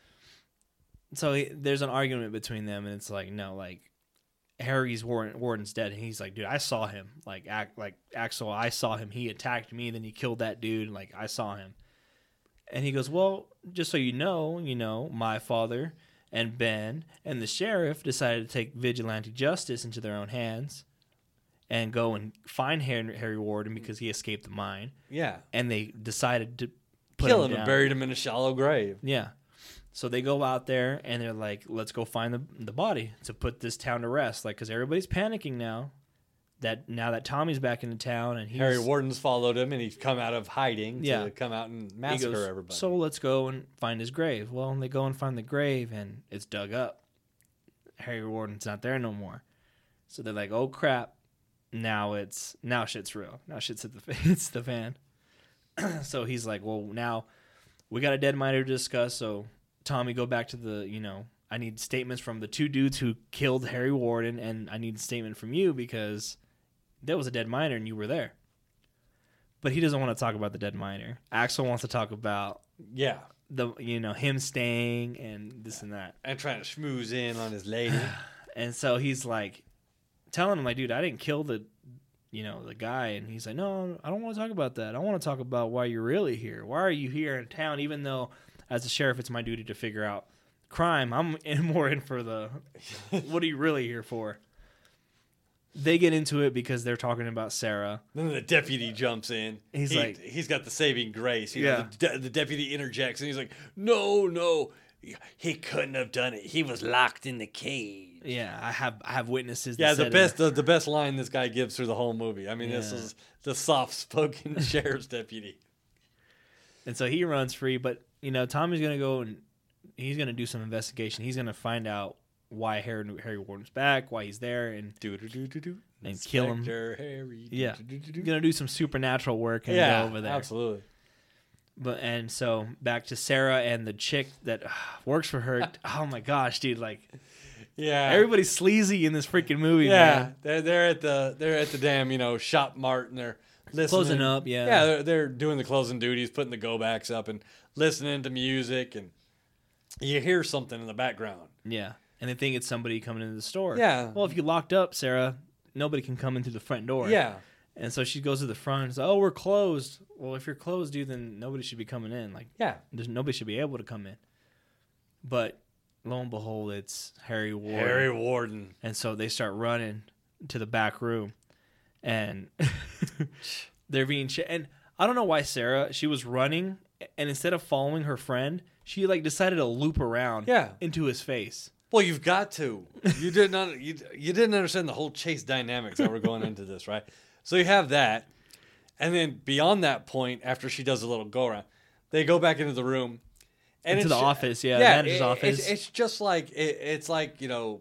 So there's an argument between them, and it's like, no, like Harry's Warden's dead, and he's like, dude, I saw him. Like Axel, I saw him. He attacked me, then he killed that dude. Like, I saw him. And he goes, well, just so you know, my father and Ben and the sheriff decided to take vigilante justice into their own hands and go and find Harry Warden because he escaped the mine. Yeah. And they decided to kill him and buried him in a shallow grave. Yeah. So they go out there and they're like, let's go find the body to put this town to rest. Like, because everybody's panicking now that Tommy's back in the town. And Harry Warden's followed him and he's come out of hiding to come out and massacre everybody. So let's go and find his grave. Well, they go and find the grave and it's dug up. Harry Warden's not there no more. So they're like, oh, crap. Now shit's real. Now shit's it's the fan. So he's like, well, now we got a dead miner to discuss. So Tommy, go back to the, I need statements from the two dudes who killed Harry Warden, and I need a statement from you because there was a dead miner and you were there. But he doesn't want to talk about the dead miner. Axel wants to talk about him staying and this and that. And trying to schmooze in on his lady. And so he's like telling him, like, dude, I didn't kill the guy. And he's like, no, I don't want to talk about that. I want to talk about why you're really here. Why are you here in town, even though as a sheriff, it's my duty to figure out crime. I'm more in for the, what are you really here for? They get into it because they're talking about Sarah. Then the deputy jumps in. He's got the saving grace. The deputy interjects and he's like, no, he couldn't have done it. He was locked in the cage. Yeah, I have witnesses. Yeah, the best line this guy gives through the whole movie. I mean, This is the soft-spoken sheriff's deputy. And so he runs free, but Tommy's gonna go and he's gonna do some investigation. He's gonna find out why Harry Warden's back, why he's there, and kill him. Harry. Yeah, gonna do some supernatural work and go over there. Absolutely. And so back to Sarah and the chick that works for her. Oh my gosh, dude! Like, everybody's sleazy in this freaking movie. Yeah, man. they're at the damn shop mart and they're listening. Closing up. Yeah, they're doing the closing duties, putting the go backs up and listening to music, and you hear something in the background. Yeah, and they think it's somebody coming into the store. Yeah. Well, if you locked up, Sarah, nobody can come in through the front door. Yeah. And so she goes to the front and says, oh, we're closed. Well, if you're closed, dude, then nobody should be coming in. Like, nobody should be able to come in. But lo and behold, it's Harry Warden. Harry Warden. And so they start running to the back room. And they're being... and I don't know why Sarah, she was running, and instead of following her friend, she decided to loop around into his face. Well, you've got to. You didn't understand the whole chase dynamics that were going into this, right? So you have that, and then beyond that point, after she does a little go around, they go back into the room, and into the office, the manager's office. It's just like it's like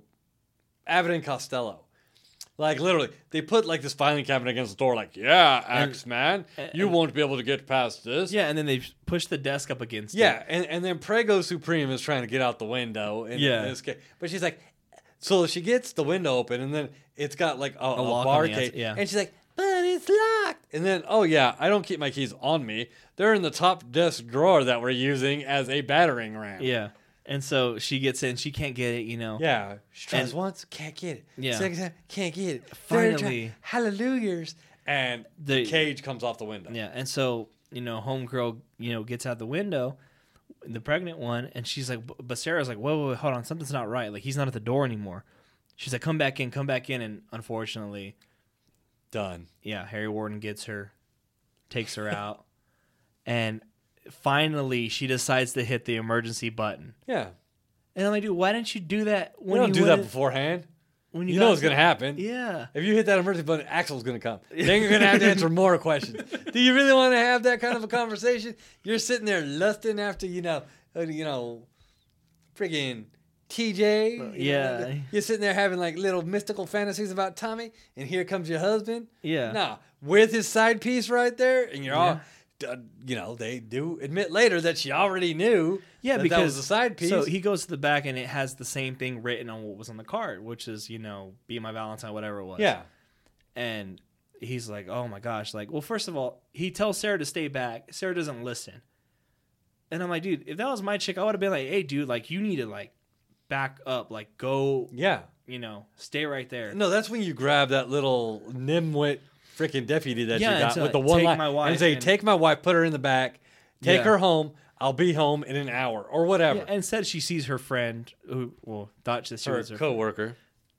Abbott and Costello, like literally they put this filing cabinet against the door, like Axeman, you won't be able to get past this. Yeah, and then they push the desk up against it. Yeah, and then Prego Supreme is trying to get out the window, but she's like, so she gets the window open, and then it's got a bar case, and she's like, but it's locked. And then, I don't keep my keys on me. They're in the top desk drawer that we're using as a battering ram. Yeah. And so she gets in. She can't get it, Yeah. She tries once, can't get it. Yeah. Second time, can't get it. Finally. Hallelujahs. And the cage comes off the window. Yeah. And so, homegirl, gets out the window, the pregnant one, and she's like, but Sarah's like, whoa, hold on. Something's not right. Like, he's not at the door anymore. she's like, come back in. And unfortunately, Done. yeah, Harry Warden gets her, takes her out. And finally, she decides to hit the emergency button. Yeah. And I'm like, dude, why didn't you do that when You don't do that went- beforehand. when You know what's going to happen. Yeah. If you hit that emergency button, Axel's going to come. Then you're going to have to answer more questions. Do you really want to have that kind of a conversation? You're sitting there lusting after, friggin' TJ. Yeah. You're sitting there having like little mystical fantasies about Tommy, and here comes your husband. Yeah. Nah, with his side piece right there, and you're all, they do admit later that she already knew Yeah, that because that was a side piece. So he goes to the back and it has the same thing written on what was on the card, which is, be my Valentine, whatever it was. yeah. And he's like, oh my gosh. Like, well, first of all, he tells Sarah to stay back. Sarah doesn't listen. And I'm like, dude, if that was my chick, I would have been like, hey, dude, like, you need to, like, back up. Like, go, Yeah. stay right there. No, that's when you grab that little nimwit freaking deputy that Yeah, you got and with to the one take line my wife and say, and- take my wife, put her in the back, take Yeah. her home. I'll be home in an hour or whatever. Yeah, and instead she sees her friend who, thought that she Her was her, coworker,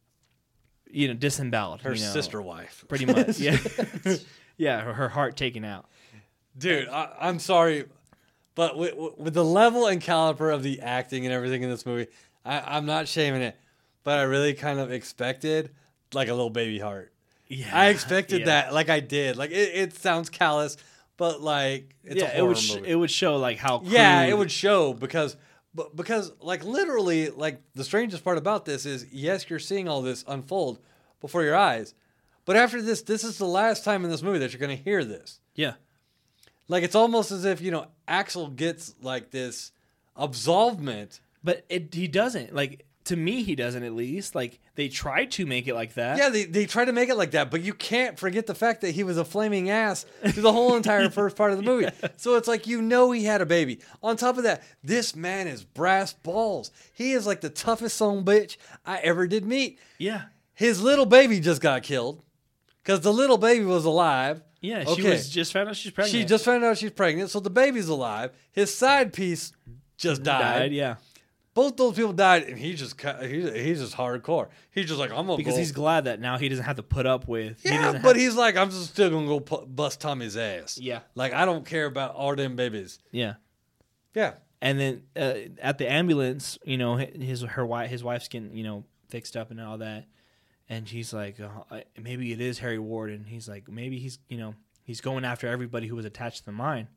disemboweled. her sister wife. Pretty much. Yeah. Yeah, her heart taken out. Dude, I'm sorry, but with the level and caliber of the acting and everything in this movie, I'm not shaming it, but I really kind of expected like a little baby heart. Yeah. I expected yeah. that, like I did. Like it sounds callous, but like it's a horror movie. It would show like how Yeah, crude- it would show because like literally like the strangest part about this is yes, you're seeing all this unfold before your eyes, but after this is the last time in this movie that you're going to hear this. Yeah. Like it's almost as if Axel gets like this absolvement. But he doesn't. Like, to me, he doesn't at least. Like, they tried to make it like that. Yeah, they try to make it like that, but you can't forget the fact that he was a flaming ass through the whole entire first part of the movie. Yes. So it's like he had a baby. On top of that, this man is brass balls. He is like the toughest son of a bitch I ever did meet. Yeah. His little baby just got killed because the little baby was alive. Yeah, she was just found out she's pregnant. She just found out she's pregnant, so the baby's alive. His side piece just died. Yeah. Both those people died, and he's just hardcore. He's just like, I'm gonna Because go. he's glad that now he doesn't have to put up with. Yeah, but he's like, I'm just still gonna go bust Tommy's ass. Yeah. Like I don't care about all them babies. Yeah. Yeah. And then at the ambulance, his wife's getting fixed up and all that, and she's like, maybe it is Harry Warden. He's like, maybe he's going after everybody who was attached to the mine.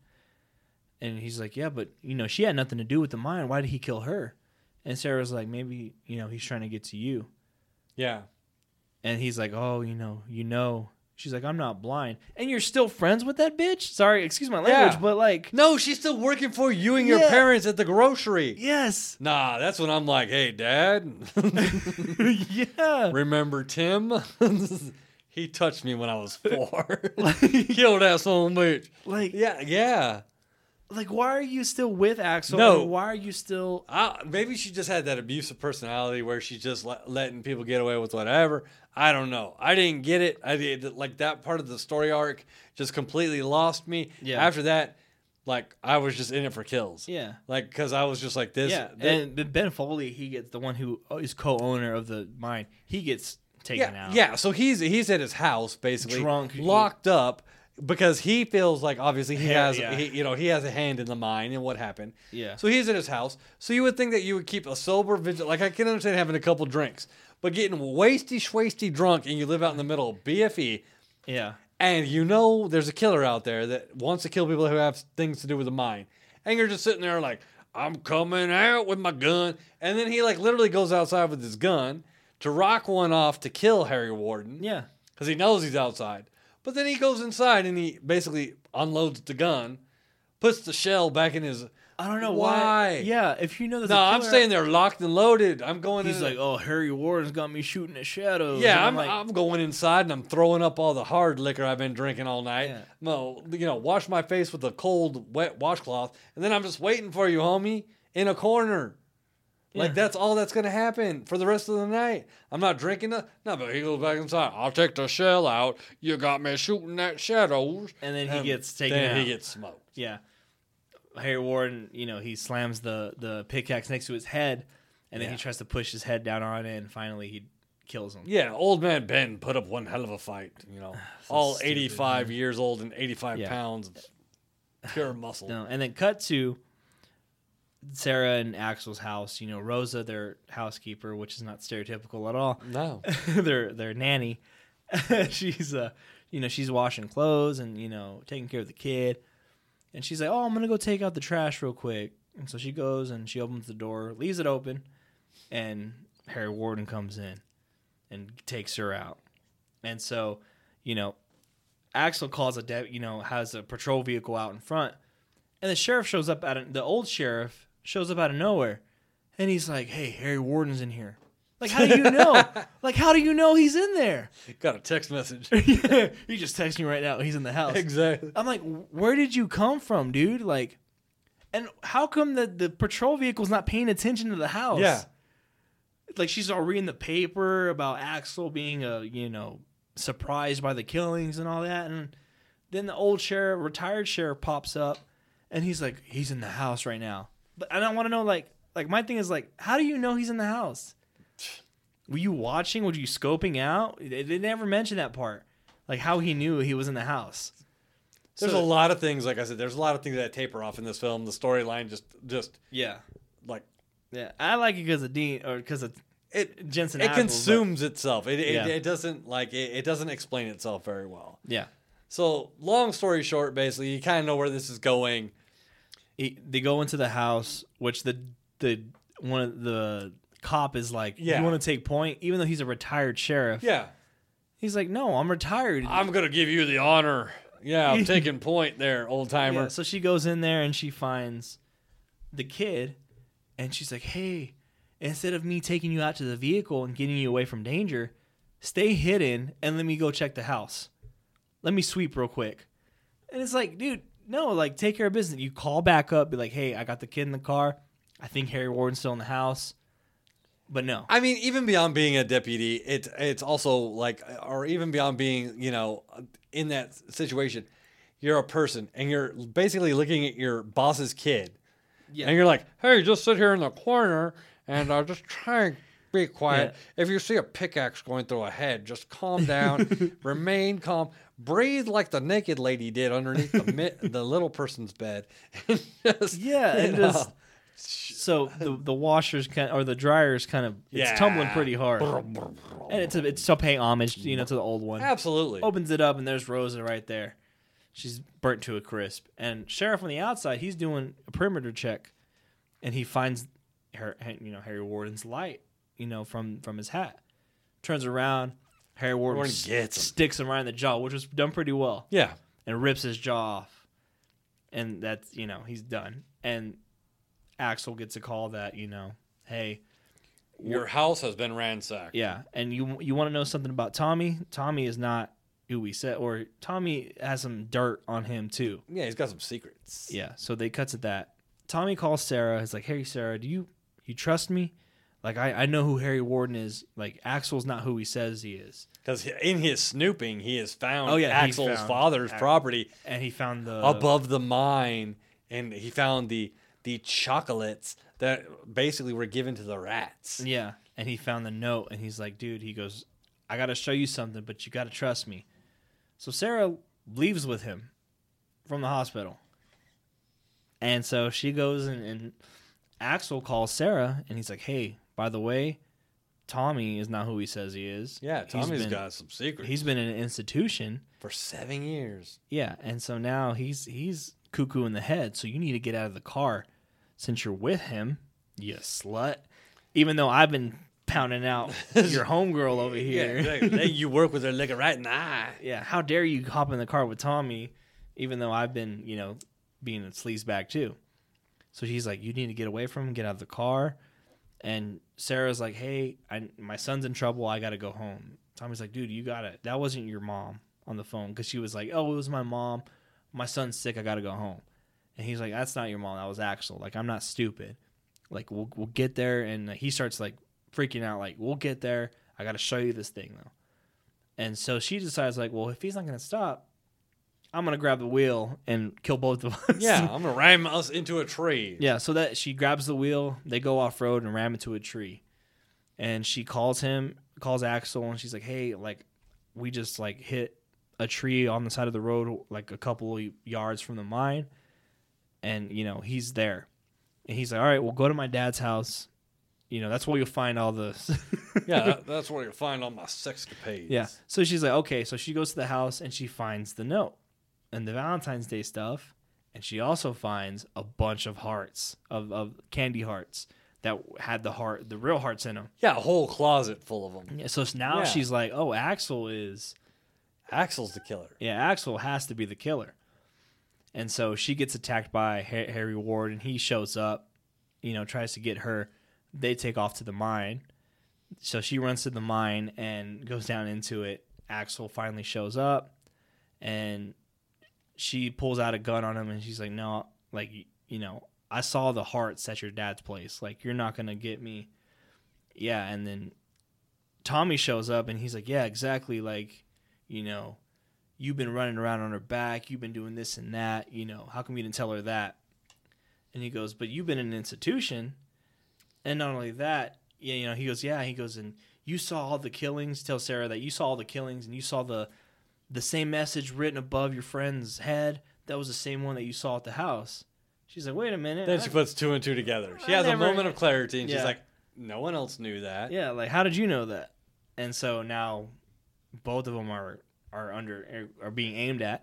And he's like, yeah, but she had nothing to do with the mine. Why did he kill her? And Sarah's like, maybe he's trying to get to you. Yeah. And he's like, oh, She's like, I'm not blind. And you're still friends with that bitch? Sorry, excuse my language, but like... No, she's still working for you and your parents at the grocery. Yes. Nah, that's when I'm like, hey, Dad. Yeah. Remember Tim? He touched me when I was 4. Killed that son of a bitch. Like... Yeah. Like, why are you still with Axel? No. And why are you still... Maybe she just had that abusive personality where she's just letting people get away with whatever. I don't know. I didn't get it. I did like that part of the story arc just completely lost me. Yeah. After that, like I was just in it for kills. Yeah. Like because I was just like this. Yeah. And Ben Foley, he gets the one who is co-owner of the mine. He gets taken out. Yeah. So he's at his house basically, Drunk. locked up. Because he feels like obviously he has Yeah. he has a hand in the mine and what happened. Yeah. So he's at his house. So you would think that you would keep a sober vigil. Like I can understand having a couple drinks, but getting wasty drunk and you live out in the middle of BFE. Yeah. And there's a killer out there that wants to kill people who have things to do with the mine. And you're just sitting there like, I'm coming out with my gun. And then he like literally goes outside with his gun to rock one off to kill Harry Warden. Yeah. Because he knows he's outside. But then he goes inside and he basically unloads the gun, puts the shell back in his... I don't know why. Yeah, if you know that. No, I'm staying there locked and loaded. I'm going He's in. like, oh, Harry Warden's got me shooting at shadows. Yeah, And I'm going inside and I'm throwing up all the hard liquor I've been drinking all night. Yeah. No, wash my face with a cold, wet washcloth, and then I'm just waiting for you, homie, in a corner. Like, Yeah. that's all that's going to happen for the rest of the night. I'm not drinking No, but he goes back inside. I'll take the shell out. You got me shooting at shadows. And then he gets taken Then out. he gets smoked. Yeah. Harry Warden, he slams the pickaxe next to his head, and then he tries to push his head down on it, and finally he kills him. Yeah, old man Ben put up one hell of a fight. All stupid, 85 years old and 85 Yeah. pounds of pure muscle. No, and then cut to Sarah and Axel's house. Rosa, their housekeeper, which is not stereotypical at all. No. their nanny. She's she's washing clothes and taking care of the kid. And she's like, "Oh, I'm gonna go take out the trash real quick." And so she goes and she opens the door, leaves it open, and Harry Warden comes in and takes her out. And so, Axel calls has a patrol vehicle out in front, and the sheriff shows up the old sheriff shows up out of nowhere, and he's like, "Hey, Harry Warden's in here." Like, how do you know? How do you know he's in there? Got a text message. He just texted me right now. He's in the house. Exactly. I'm like, where did you come from, dude? Like, and how come the patrol vehicle's not paying attention to the house? Yeah. Like, she's all reading the paper about Axel being surprised by the killings and all that. And then the old retired sheriff pops up, and he's like, he's in the house right now. But I don't want to know, like my thing is, like, how do you know he's in the house? Were you watching? Were you scoping out? They never mentioned that part. Like, how he knew he was in the house. There's a lot of things, like I said, there's a lot of things that taper off in this film. The storyline just Yeah. like... Yeah. I like it because of Dean, or because of Jensen It Ackles, consumes itself. Yeah. It doesn't, it doesn't explain itself very well. Yeah. So, long story short, basically, you kind of know where this is going. They go into the house, which the one of the cop is like, Yeah. "You want to take point?" Even though he's a retired sheriff. Yeah. He's like, "No, I'm retired." I'm going to give you the honor. Yeah, I'm taking point there, old timer. Yeah, so she goes in there and she finds the kid, and she's like, "Hey, instead of me taking you out to the vehicle and getting you away from danger, stay hidden and let me go check the house. Let me sweep real quick." And it's like, dude, no, like, take care of business. You call back up, be like, "Hey, I got the kid in the car. I think Harry Warden's still in the house." But no. I mean, even beyond being a deputy, it's also like, or even beyond being, in that situation, you're a person and you're basically looking at your boss's kid. Yeah. And you're like, "Hey, just sit here in the corner and just try and be quiet. Yeah. If you see a pickaxe going through a head, just calm down, remain calm, breathe like the naked lady did underneath the little person's bed." So the washers or the dryers kind of it's tumbling pretty hard, and it's still paying homage, to the old one. Absolutely. Opens it up and there's Rosa right there. She's burnt to a crisp, and sheriff on the outside, he's doing a perimeter check, and he finds Harry Warden's light, from his hat. Turns around, Harry Warden sticks him right in the jaw, which was done pretty well. Yeah. And rips his jaw off, and that's he's done. And Axel gets a call that, "Hey, your house has been ransacked." Yeah, and you want to know something about Tommy? Tommy is not who we said, or Tommy has some dirt on him too. Yeah, he's got some secrets. Yeah, so they cuts at that. Tommy calls Sarah. He's like, "Hey, Sarah, do you trust me? Like, I know who Harry Warden is. Like, Axel's not who he says he is." Because in his snooping, he has found he Axel's found father's property, and he found above the mine, and he found the chocolates that basically were given to the rats. Yeah, and he found the note, and he's like, "Dude," he goes, "I got to show you something, but you got to trust me." So Sarah leaves with him from the hospital. And so she goes and Axel calls Sarah, and he's like, "Hey, by the way, Tommy is not who he says he is." Yeah, Tommy's got some secrets. He's been in an institution for 7 years. Yeah, and so now he's cuckoo in the head, so you need to get out of the car since you're with him, you slut. Even though I've been pounding out your homegirl over here. Yeah, exactly. Then you work with her looking right in the eye. Yeah, how dare you hop in the car with Tommy, even though I've been, being a sleazebag too. So she's like, "You need to get away from him, get out of the car." And Sarah's like, "Hey, my son's in trouble. I got to go home." Tommy's like, "Dude, you got it. That wasn't your mom on the phone." Because she was like, "Oh, it was my mom. My son's sick. I got to go home." And he's like, "That's not your mom. That was Axel. Like, I'm not stupid. Like, we'll get there." And he starts like freaking out, like, "We'll get there. I got to show you this thing though." And so she decides, like, well, if he's not going to stop, I'm going to grab the wheel and kill both of us. Yeah, I'm going to ram us into a tree. Yeah, so that she grabs the wheel, they go off-road and ram into a tree. And she calls him, calls Axel, and she's like, hey, like, we just, like, hit a tree on the side of the road, like, a couple of yards from the mine, and, you know, he's there. And he's like, all right, well, go to my dad's house. You know, that's where you'll find all the... Yeah, that's where you'll find all my sexcapades. Yeah. So she's like, okay. So she goes to the house, and she finds the note and the Valentine's Day stuff. And she also finds a bunch of hearts, of candy hearts that had the real hearts in them. Yeah, a whole closet full of them. Yeah, so now she's like, oh, Axel's the killer. Yeah, Axel has to be the killer. And so she gets attacked by Harry Ward, and he shows up, you know, tries to get her. They take off to the mine. So she runs to the mine and goes down into it. Axel finally shows up, and she pulls out a gun on him, and she's like, no, like, you know, I saw the hearts at your dad's place. Like, you're not going to get me. Yeah, and then Tommy shows up, and he's like, yeah, exactly. Like, you know, you've been running around on her back. You've been doing this and that. You know, how come you didn't tell her that? And he goes, but you've been in an institution. And not only that, you know, he goes, yeah. He goes, and you saw all the killings. Tell Sarah that you saw all the killings, and you saw the same message written above your friend's head. That was the same one that you saw at the house. She's like, wait a minute. Then she puts two and two together. She has a moment of clarity, and she's like, no one else knew that. Yeah, like, how did you know that? And so now both of them are being aimed at.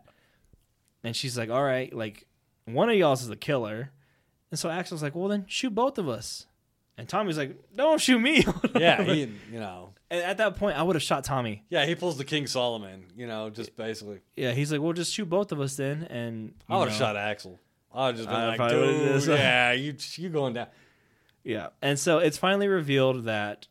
And she's like, all right, like, one of y'all's is the killer. And so Axel's like, well, then shoot both of us. And Tommy's like, don't shoot me. Yeah, you know. And at that point, I would have shot Tommy. Yeah, he pulls the King Solomon, you know, just basically. Yeah, he's like, well, just shoot both of us then. And I would have shot Axel. I would have just been like, dude, yeah, you going down. Yeah, and so it's finally revealed that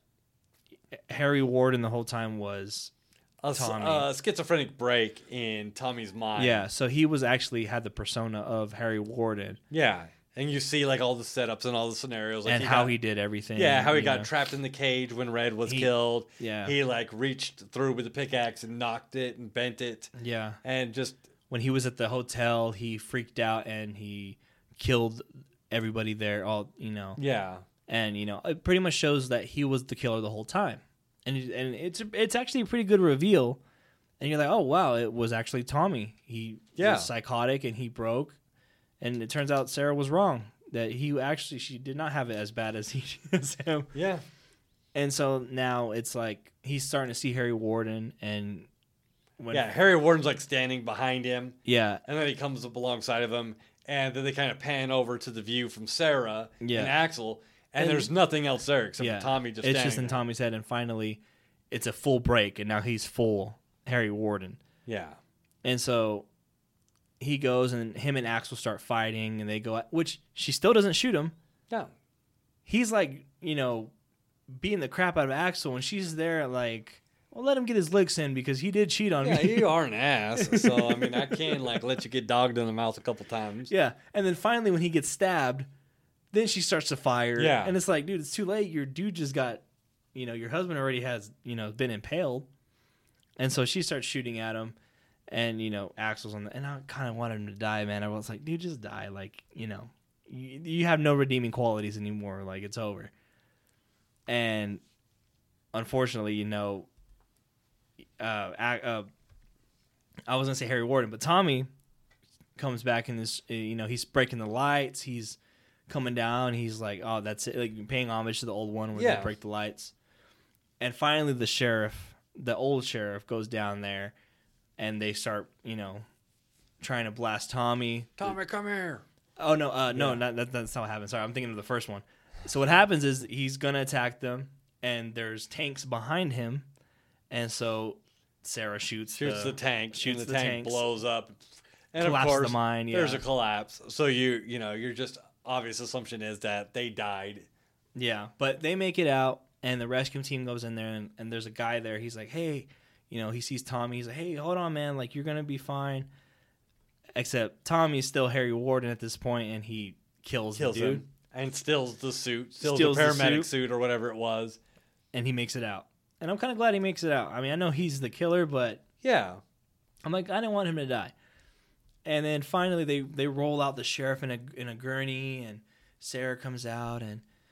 Harry Warden the whole time was Tommy. A schizophrenic break in Tommy's mind. Yeah, so he was actually had the persona of Harry Warden. Yeah. And you see, like, all the setups and all the scenarios. Like, and how he did everything. Yeah, how he got trapped in the cage when Red was killed. Yeah. He, like, reached through with the pickaxe and knocked it and bent it. Yeah. And just... When he was at the hotel, he freaked out and he killed everybody there, all, you know. Yeah. And, you know, it pretty much shows that he was the killer the whole time. And it's actually a pretty good reveal. And you're like, oh, wow, it was actually Tommy. He was psychotic and he broke. And it turns out Sarah was wrong. That she did not have it as bad as him. Yeah. And so now it's like he's starting to see Harry Warden. And Harry Warden's like standing behind him. Yeah. And then he comes up alongside of him. And then they kind of pan over to the view from Sarah and Axel. And there's nothing else there except for Tommy just standing. It's just in Tommy's head. And finally, it's a full break. And now he's full Harry Warden. Yeah. And so he goes, and him and Axel start fighting, and they go, which she still doesn't shoot him. No. He's like, you know, beating the crap out of Axel, and she's there like, well, let him get his licks in because he did cheat on me. Yeah, you are an ass. So, I mean, I can, like, let you get dogged in the mouth a couple times. Yeah. And then finally, when he gets stabbed, then she starts to fire. Yeah. And it's like, dude, it's too late. Your dude just got, you know, your husband already has, you know, been impaled. And so she starts shooting at him. And, you know, Axel's on and I kind of wanted him to die, man. I was like, dude, just die. Like, you know, you have no redeeming qualities anymore. Like, it's over. And unfortunately, you know, I was going to say Harry Warden, but Tommy comes back in this, you know, he's breaking the lights. He's coming down. He's like, oh, that's it. Like, paying homage to the old one where they break the lights. And finally, the old sheriff goes down there. And they start, you know, trying to blast Tommy. Tommy, come here. Oh, no, that's not what happened. Sorry, I'm thinking of the first one. So what happens is he's going to attack them, and there's tanks behind him. And so Sarah shoots the tank. Shoots the tank, blows up. And collapses of course, the mine, there's a collapse. So you're just, obvious assumption is that they died. Yeah, but they make it out, and the rescue team goes in there, and there's a guy there. He's like, hey... You know, he sees Tommy. He's like, hey, hold on, man. Like, you're going to be fine. Except Tommy's still Harry Warden at this point, and he kills the dude. Him. And steals the suit. Steals the paramedic suit or whatever it was. And he makes it out. And I'm kind of glad he makes it out. I mean, I know he's the killer, but... Yeah. I'm like, I didn't want him to die. And then finally they roll out the sheriff in a gurney, and Sarah comes out, and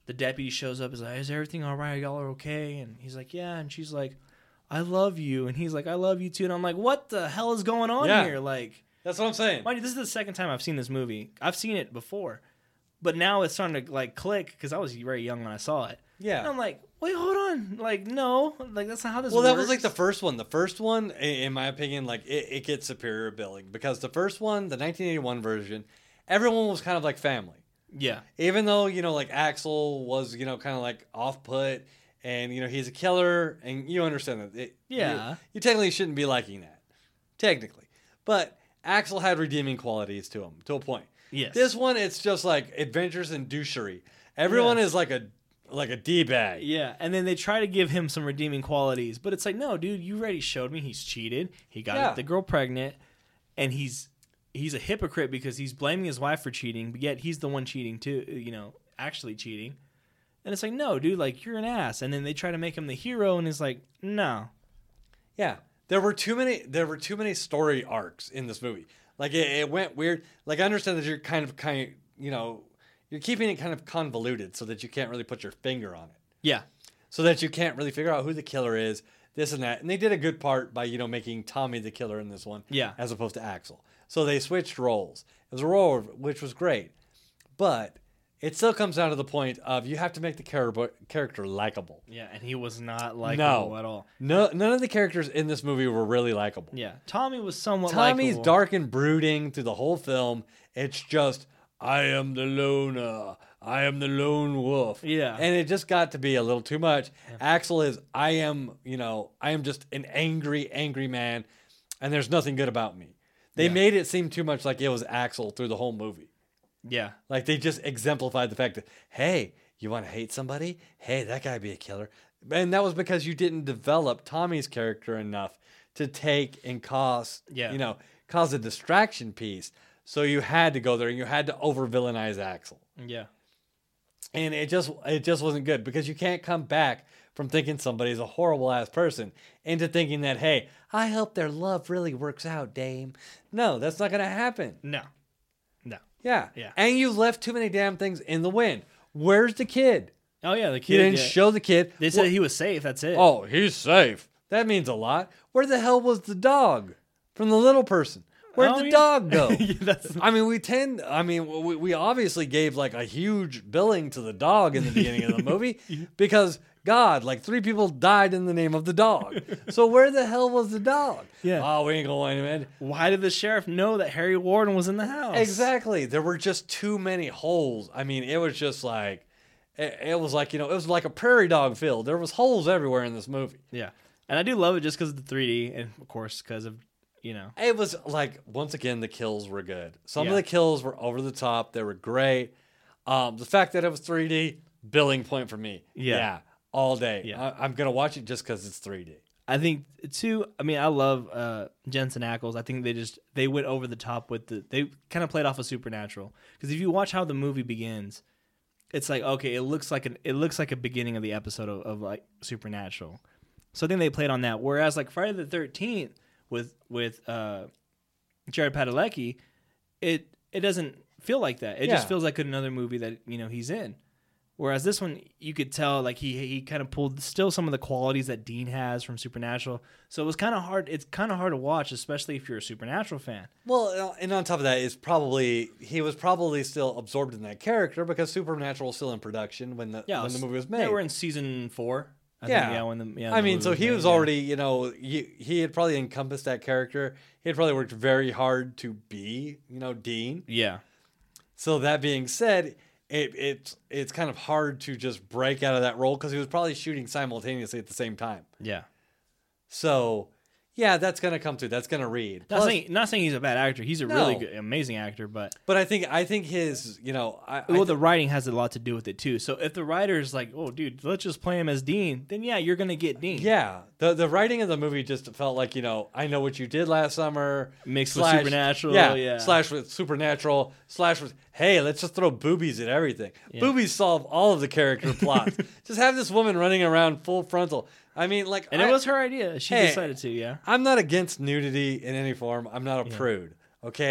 the deputy shows up, is like, is everything all right? Y'all are okay? And he's like, yeah. And she's like, I love you. And he's like, I love you too. And I'm like, what the hell is going on here? Like, that's what I'm saying. Mind you, this is the second time I've seen this movie. I've seen it before, but now it's starting to like click because I was very young when I saw it. Yeah. And I'm like, wait, hold on. Like, no, like that's not how this works. Well, that was like the first one. The first one, in my opinion, like it gets superior billing because the first one, the 1981 version, everyone was kind of like family. Yeah. Even though, like Axel was, kind of like off put and, he's a killer and you understand that. You technically shouldn't be liking that. Technically. But Axel had redeeming qualities to him to a point. Yes. This one, it's just like adventures and douchery. Everyone is like a D-bag. Yeah, and then they try to give him some redeeming qualities, but it's like, no, dude, you already showed me he's cheated. He got the girl pregnant, and he's a hypocrite because he's blaming his wife for cheating, but yet he's the one cheating too, actually cheating. And it's like, no, dude, like, you're an ass. And then they try to make him the hero, and it's like, no. Yeah. There were too many story arcs in this movie. Like it went weird. Like I understand that you're kind of you're keeping it kind of convoluted so that you can't really put your finger on it. Yeah. So that you can't really figure out who the killer is, this and that. And they did a good part by, making Tommy the killer in this one. Yeah. As opposed to Axel. So they switched roles. It was a role which was great. But it still comes down to the point of you have to make the character likable. Yeah, and he was not likable at all. No, none of the characters in this movie were really likable. Yeah, Tommy was somewhat Tommy's likable. dark and brooding through the whole film. It's just, I am the loner. I am the lone wolf. Yeah. And it just got to be a little too much. Yeah. Axel is, I am just an angry, angry man, and there's nothing good about me. They made it seem too much like it was Axel through the whole movie. Yeah. Like they just exemplified the fact that, hey, you want to hate somebody? Hey, that guy be a killer. And that was because you didn't develop Tommy's character enough to take and cause a distraction piece. So you had to go there and you had to over villainize Axel. Yeah. And it just wasn't good because you can't come back from thinking somebody's a horrible ass person into thinking that, hey, I hope their love really works out, Dame. No, that's not going to happen. No. Yeah. Yeah. And you left too many damn things in the wind. Where's the kid? Oh, yeah, the kid. You didn't show the kid. They said he was safe. That's it. Oh, he's safe. That means a lot. Where the hell was the dog from the little person? Where'd the dog go? We obviously gave like a huge billing to the dog in the beginning of the movie because God, like 3 people died in the name of the dog. So where the hell was the dog? Yeah. Oh, we ain't going to win. Why did the sheriff know that Harry Warden was in the house? Exactly. There were just too many holes. I mean, it was just like, it was like, it was like a prairie dog field. There was holes everywhere in this movie. Yeah. And I do love it just because of the 3D and, of course, because of, It was like, once again, the kills were good. Some of the kills were over the top. They were great. The fact that it was 3D, billing point for me. Yeah. All day. Yeah. I'm going to watch it just because it's 3D. I think, too, I love Jensen Ackles. I think they went over the top with they kind of played off of Supernatural. Because if you watch how the movie begins, it's like, okay, it looks like a beginning of the episode of like Supernatural. So I think they played on that. Whereas like Friday the 13th with Jared Padalecki, it doesn't feel like that. It just feels like another movie that he's in. Whereas this one, you could tell like he kind of pulled still some of the qualities that Dean has from Supernatural. So it was kind of hard. It's kind of hard to watch, especially if you're a Supernatural fan. Well, and on top of that, he was probably still absorbed in that character because Supernatural was still in production when the movie was made. Yeah, we're in season 4. I mean, so he was already, he had probably encompassed that character. He had probably worked very hard to be, Dean. Yeah. So that being said, it's kind of hard to just break out of that role because he was probably shooting simultaneously at the same time. Yeah. So, yeah, that's going to come through. That's going to read. Not saying he's a bad actor. He's a really good, amazing actor, but I think his, the writing has a lot to do with it too. So if the writer's like, "Oh, dude, let's just play him as Dean," then yeah, you're going to get Dean. Yeah. The writing of the movie just felt like, I know what you did last summer mixed with Supernatural. Yeah. Slash with Supernatural. Slash with, hey, let's just throw boobies at everything. Yeah. Boobies solve all of the character plots. Just have this woman running around full frontal. I mean, like... And it was her idea. She decided to, yeah. I'm not against nudity in any form. I'm not a prude, okay?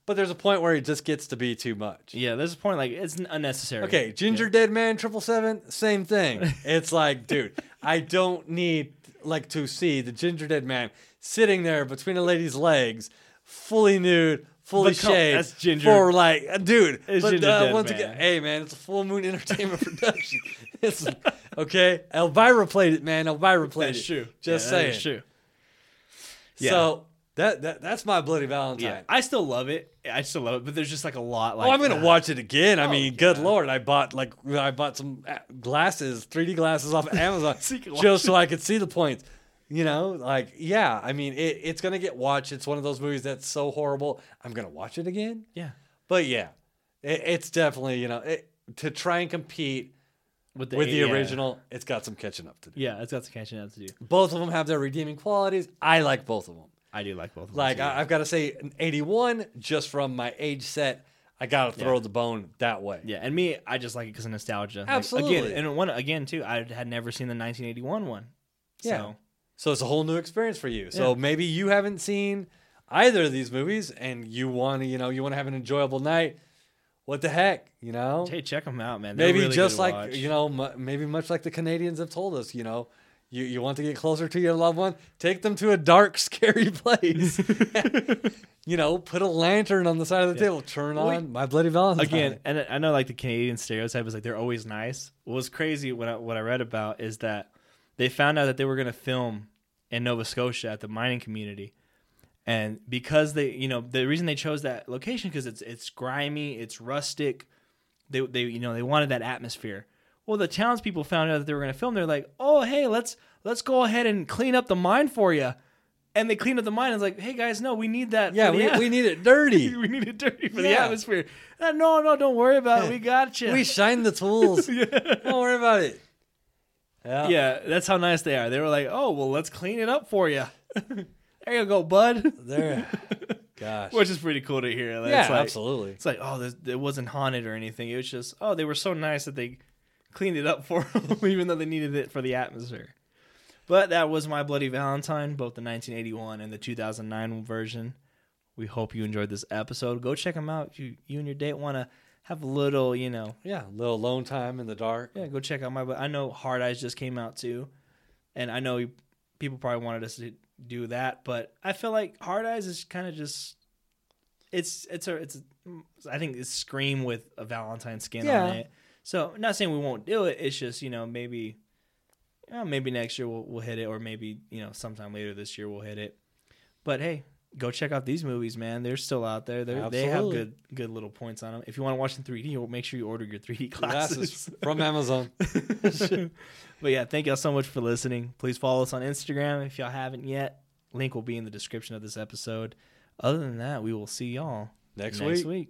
but there's a point where it just gets to be too much. Yeah, there's a point like it's unnecessary. Okay, Ginger Dead Man 777, same thing. It's like, dude, I don't need like to see the Ginger Dead Man sitting there between a lady's legs, fully nude, fully shaved. That's Ginger. For like, dude. It's but Ginger Dead once Man. again, hey man, it's a Full Moon Entertainment production. It's okay. Elvira played it, man. Elvira played That's it. true. Just Yeah, saying. That's true. Yeah. So that's my Bloody Valentine. Yeah, I still love it. But there's just like a lot. Like, Oh, I'm gonna watch it again. I mean, good yeah. lord, I bought some glasses, 3D glasses off of Amazon So you can watch just so I could see the points. You know, like yeah. I mean, it's gonna get watched. It's one of those movies that's so horrible. I'm gonna watch it again. Yeah, But yeah, it's definitely to try and compete with with the yeah. original. It's got some catching up to do. Yeah, it's got some catching up to do. Both of them have their redeeming qualities. I like both of them. I do like both of them. Like too. I've got to say, an 81 just from my age set. I gotta throw the bone that way. Yeah, and me, I just like it because of nostalgia. Like, Absolutely. again too. I had never seen the 1981 one. Yeah. So it's a whole new experience for you. So maybe you haven't seen either of these movies and you want to, have an enjoyable night. What the heck, Hey, check them out, man. They're Maybe really just good to like, watch. maybe much like the Canadians have told us, you want to get closer to your loved one, take them to a dark, scary place. Put a lantern on the side of the table, turn on My Bloody Valentine. Again, and I know like the Canadian stereotype is like they're always nice. What was crazy what I read about is that they found out that they were going to film in Nova Scotia at the mining community, and because they, the reason they chose that location because it's grimy, it's rustic. They wanted that atmosphere. Well, the townspeople found out that they were going to film. They're like, "Oh, hey, let's go ahead and clean up the mine for you." And they cleaned up the mine. And it's like, "Hey guys, no, we need that. Yeah, we need it dirty. we need it dirty for the atmosphere." No, don't worry about it. We got you. We shine the tools. Don't worry about it. Yeah, that's how nice they are. They were like, "Oh, well, let's clean it up for you." There you go, bud. There. Gosh. Which is pretty cool to hear. Like, Yeah, it's like, absolutely. It's like, oh, it wasn't haunted or anything. It was just, oh, they were so nice that they cleaned it up for them, even though they needed it for the atmosphere. But that was My Bloody Valentine, both the 1981 and the 2009 version. We hope you enjoyed this episode. Go check them out. You and your date want to have a little, Yeah, a little alone time in the dark. Yeah, go check out I know Hard Eyes just came out too, and I know people probably wanted us to do that, but I feel like Hard Eyes is kind of just I think it's Scream with a Valentine skin on it. So I'm not saying we won't do it. It's just maybe next year we'll hit it, or maybe sometime later this year we'll hit it. But hey, go check out these movies, man. They're still out there. They have good little points on them. If you want to watch in 3D, make sure you order your 3D glasses from Amazon. But yeah, thank y'all so much for listening. Please follow us on Instagram if y'all haven't yet. Link will be in the description of this episode. Other than that, we will see y'all next week.